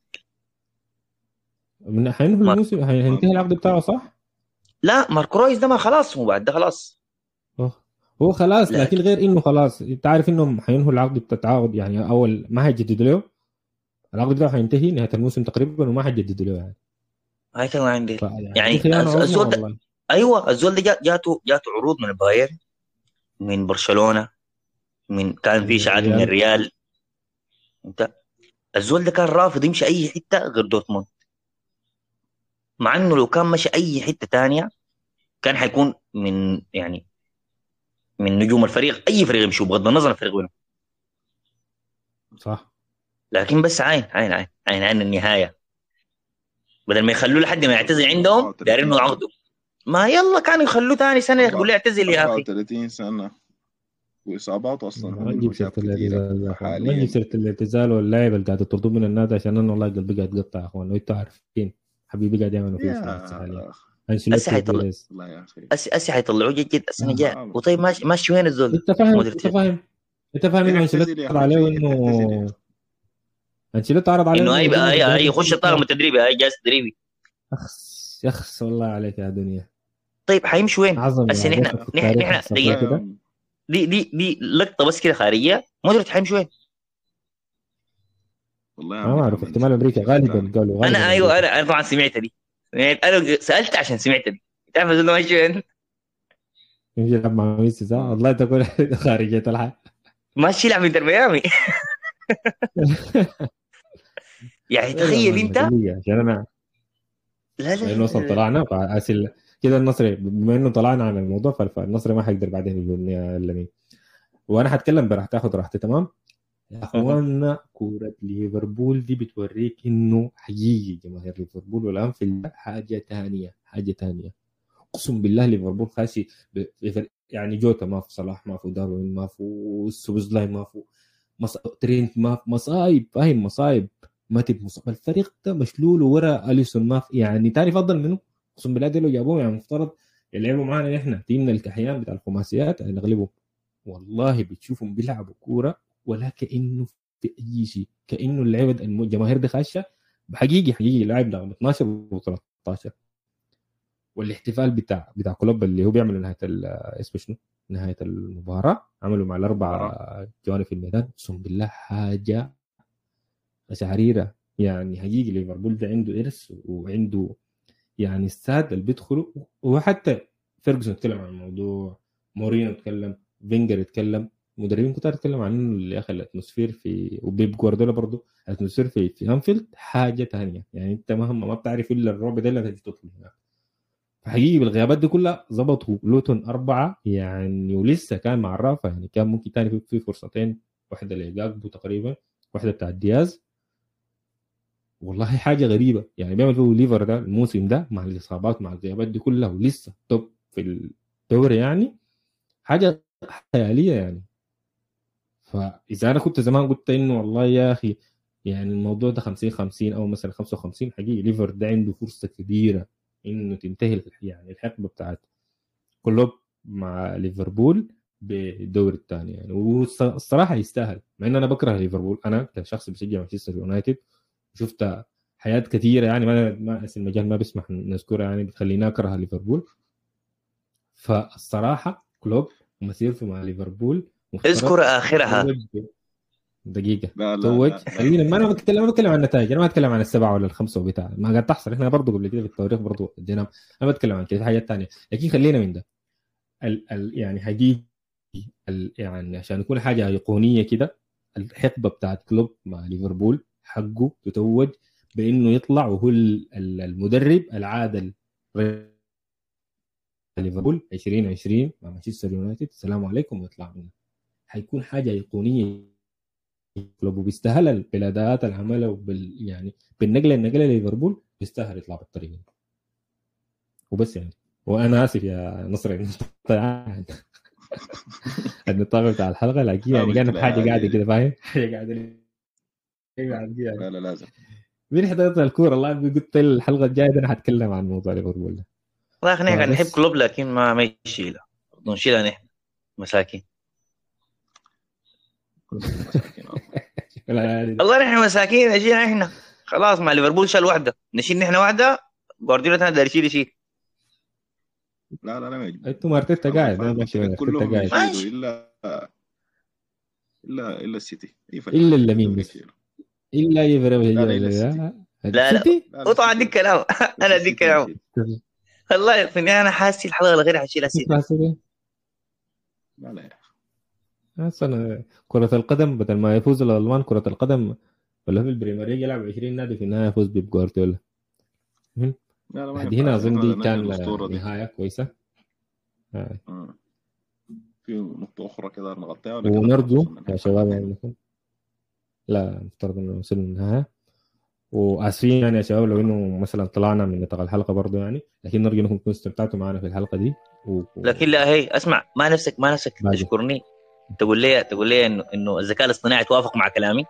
من حينه الموسم هينتهي العقد بتاعه صح؟ لا ماركو رويس ده ما خلاص، هو بعد ده خلاص هو خلاص، لكن لكن غير انه خلاص انت عارف انهم حينهوا العقد بتاع التعاقد يعني، اول ما هيجددوا له العقد بتاعه حينتهي نهايه الموسم تقريبا وما حيجددوا له يعني. هاي كان عندي يعني دي يعني خيانه الز- عظمى الزول ده. والله. ايوه الزول ده جات- جاته جاته عروض من البايرن، من برشلونه، من كان في من اشاعات من الريال. الريال. انت الزول ده كان رافض يمشي اي حته غير دورتموند، مع انه لو كان مشي اي حته تانية كان حيكون من يعني من نجوم الفريق، اي فريق يمشي بغض النظر الفريق وين. صح. لكن بس عين عين عين عين عين النهايه، بدل ما يخلوه لحد ما يعتزل عندهم دايرين انه عقده. ما يلا كانوا يخلوه ثاني سنه يقول لي اعتزل يا أربعة اخي. وثلاثين سنة واصابات اصلا ما عنده نجيب سيره مشاكل كثيره الاعتزال يا اخوان، ما نجيب فحاليا. سيره الاعتزال واللاعب اللي قاعد تطردوه من النادي عشان انه والله قلبي قاعد يقطع يا اخوان، وانتوا عارفين حبيبي قاعد يعملوا فيه شنو يا حاليا. أخ، هسه انشيلوتي حيطلع وبيريز. الله يا اخي هسه هسه حيطلعوه جد جد السنه لا الجايه. خلاص وطيب ماشي ماشي وين الزول ده؟ انت فاهم مودريتش انت فاهم انت فاهم انه انشيلوتي يعتزل يا عرض اخي، عليه في انه يعتزل يا اخي. انشيلوتي عرض عليه انه انه اي يضم اي الجهاز اي يخش الفني الطاقم بتاعه. التدريبي، اي جهاز تدريبي. اخس يخس والله عليك يا دنيا. طيب حيمشي وين؟ اعظم هسه لاعبين نحن في نحن التاريخ نحن يحصل فيها دقيقه، كده. والله دي دي دي لقطه بس كده خارجيه. مودريتش حيمشي وين؟ والله يا ما عم اعرف، يتعمل احتمال امريكا فريق ثاني. غالبا، قالوا غالبا انا ايوه امريكا. انا انا طبعا سمعت دي، سمعت انا سالت عشان سمعت دي. تعرف الزول ده ماشي وين؟ يمشي يلعب مع ميسي صح؟ آه. والله تقول خارجية الحال. ماشي يلعب انتر ميامي. يعني تخيل انت. عشان انا لا لا لانه اصلا لا, لا. طلعنا فاسل كده النصر، بما انه طلعنا عن الموضوع فالنصر ما حيقدر بعدين يقول الا مين. وانا حتكلم براح تاخذ راحتي تمام يا اخوانا. كوره ليفربول دي بتوريك انه حقيقي جماهير ليفربول والانفيلد حاجه ثانيه حاجه ثانيه. اقسم بالله ليفربول خاشي ب... يعني جوتا ما في، صلاح ما في، داروين ما في، سوبوزلاي ما في، مص... ترينت ما في، مصايب فاهم مصايب. ما تب مصاب الفريق ده مشلول ورا اليسون ما في، يعني تعرف افضل منه. اقسم بالله دي لو جابوه يعني مفترض يلعبوا معنا نحن تيمنا الكحيان بتاع الخماسيات نغلبهم. والله بتشوفهم بيلعبوا كوره ولا كانه في اي شيء، كانه اللعيبه الجماهير دي خاشه حقيقي حقيقي لاعب رقم اثناشر و ثلاثة عشر. والاحتفال بتاع بتاع كلوب اللي هو بيعمل نهايه اسمه شنو نهايه المباراه، عملوا مع الاربع جوانب في الميدان. اقسم بالله حاجه شعريره يعني. حقيقي ليفربول ده عنده ارث وعنده يعني استاد اللي بيدخلوا. وحتى فيرجسون اتكلم عن الموضوع، مورينو اتكلم، فينجر اتكلم، مدربين كتار اتكلم عن انه اللي اخذ الاتموسفير في، وبيب جوارديولا برضه الاتموسفير في في انفيلد حاجه ثانيه يعني. انت مهما ما بتعرف الا الرعب ده اللي تجي تدخل هناك. فحقيقي بالغيابات دي كلها ظبطوا لوتون أربعة يعني، ولسه كان مع الرافة يعني. كان ممكن تاني في فرصتين، واحدة لإيجاكبو تقريبا، واحدة بتاع دياز. والله حاجة غريبة يعني. بيعمل فيه ليفر ده الموسم ده مع الإصابات مع الغيابات دي كلها ولسه توب في الدوري يعني حاجه خياليه يعني. فاذا انا كنت زمان قلت انه والله يا اخي يعني الموضوع ده خمسين خمسين او مثلا خمسة وخمسين، حقيقي ليفر ده عنده فرصه كبيره انه تنتهي يعني الحقبه بتاعت كلوب مع ليفربول بالدوري الثاني يعني. والصراحه يستاهل، مع ان انا بكره ليفربول، انا كشخص بشجع مانشستر يونايتد شفت حياه كثيره يعني ما ما المجال ما بيسمح نذكرها يعني بتخليني اكره ليفربول. فالصراحه كلوب ومسيرته مع ليفربول اذكر اخرها دقيقه لا لا توج. لا لا. خلينا ما انا بتكلم ما بتكلم عن النتائج، انا ما اتكلم عن السبعه ولا الخمسه وبتاع ما قاعد تحصل، احنا برضه قبل كده في التاريخ برضه ادينا، انا بتكلم عن كده حاجات ثانيه. لكن خلينا من ده ال ال يعني حقيقي ال يعني عشان يكون حاجه ايقونيه كده، الحقبه بتاعت كلوب مع ليفربول حقه تتوج بانه يطلع وهو المدرب العادل ليفربول عشرين عشرين مع مانشستر يونايتد، السلام عليكم، ويطلع منه. حيكون حاجه ايقونيه كلوب وبيستاهل البلادات العمله وبال يعني بالنقله النقله ليفربول بيستاهل يطلع بالطريقه دي وبس يعني. وانا اسف يا نصر النطاق بتاع الحلقه، لكن يعني كانت حاجه قاعده كده فاهم، حاجه قاعده لا لا لازم مين حضرت الكوره. الله قلت الحلقه الجايه انا هتكلم عن موضوع ليفربول ده. والله احنا كان نحب كلوب لكن ما ما يشيلها، نشيلها نحن مساكين. والله نحن مساكين نشيلها احنا خلاص. مع ليفربول شال واحده نشيل نحن واحده، جوارديولا ثاني داير يشيل يشيل. لا لا لا ما يجب. انتوا ارتيتا قاعد انا ماشي وين كلهم ارتيتا قاعد الا الا الا السيتي الا اللمين بس الا يفرق لا لا اطلع اديك كلام انا اديك كلام والله في النهايه انا حاسس الحلقه الغير حشيلها السيتي. لا لا اصلا كرة القدم بدل ما يفوز الالمان كرة القدم ولا في البريمير ليج يلعب عشرين نادي في النهايه يفوز بيب جوارديولا. هنا اظن دي كان نهايه كويسه. في نقطه اخرى كده نغطيها ونرجو يا شباب يعني لا نفترض انه وصلنا للنهايه واسفين يعني يا شباب لو انه مثلا طلعنا من نطاق الحلقه برضه يعني، لكن نرجو انكم تكونوا استمتعتوا معنا في الحلقه دي و... لكن لا هي اسمع ما نفسك ما نفسك تشكرني تقول لي تقول لي انه انه الذكاء الاصطناعي توافق مع كلامي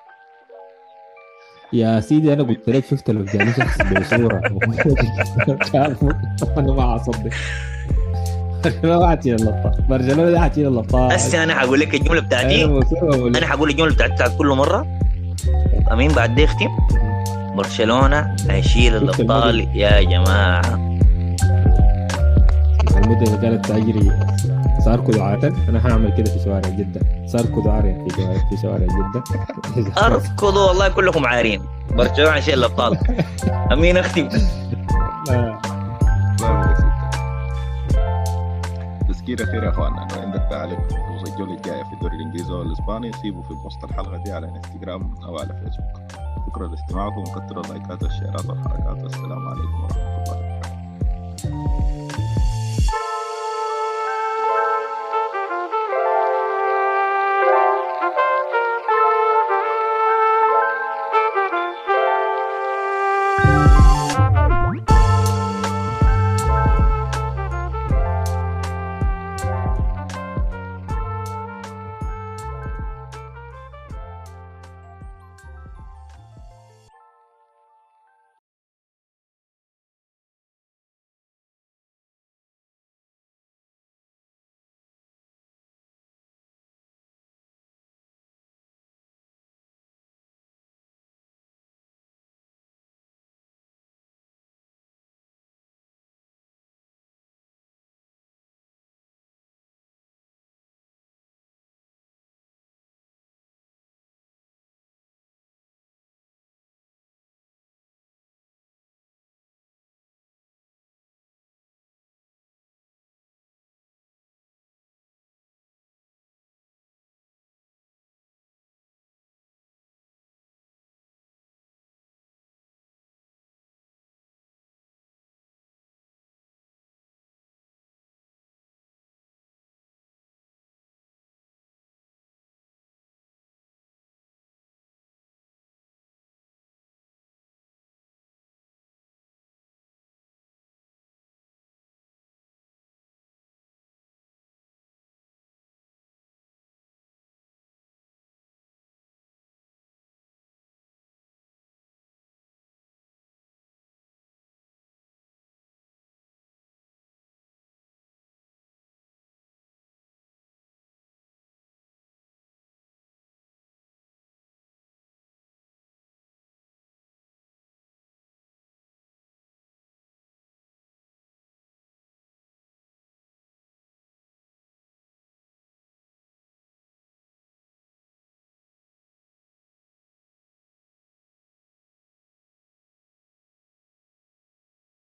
يا سيدي. انا قلت لك شفت لو جاني شخص بصوره انا ما اصدق ما اعطي اللقطه برجلونه دي اعطي اللقطه. بس انا حقول لك الجمله بتاعتي انا حقول الجمله بتاعتي كل مره امين بعد دي اختم. برشلونه هيشيل الابطال يا جماعه. المده اللي كانت تجري صار دعاء انا هعمل كده في شوارع جده، صار دعاء في شوارع في شوارع جده اركضوا والله كلكم عارين برشلونه هيشيل الابطال. امين اختم. تذكير اخير يا اخواننا انه عندك تعليق بخصوص الجوله الجايه في الدوري الانجليزي والاسباني سيبوا في بوست الحلقه دي على انستغرام او على فيسبوك. شكرا لاستماعكم وكثروا اللايكات والشيرات والحركات والسلام عليكم ورحمه الله.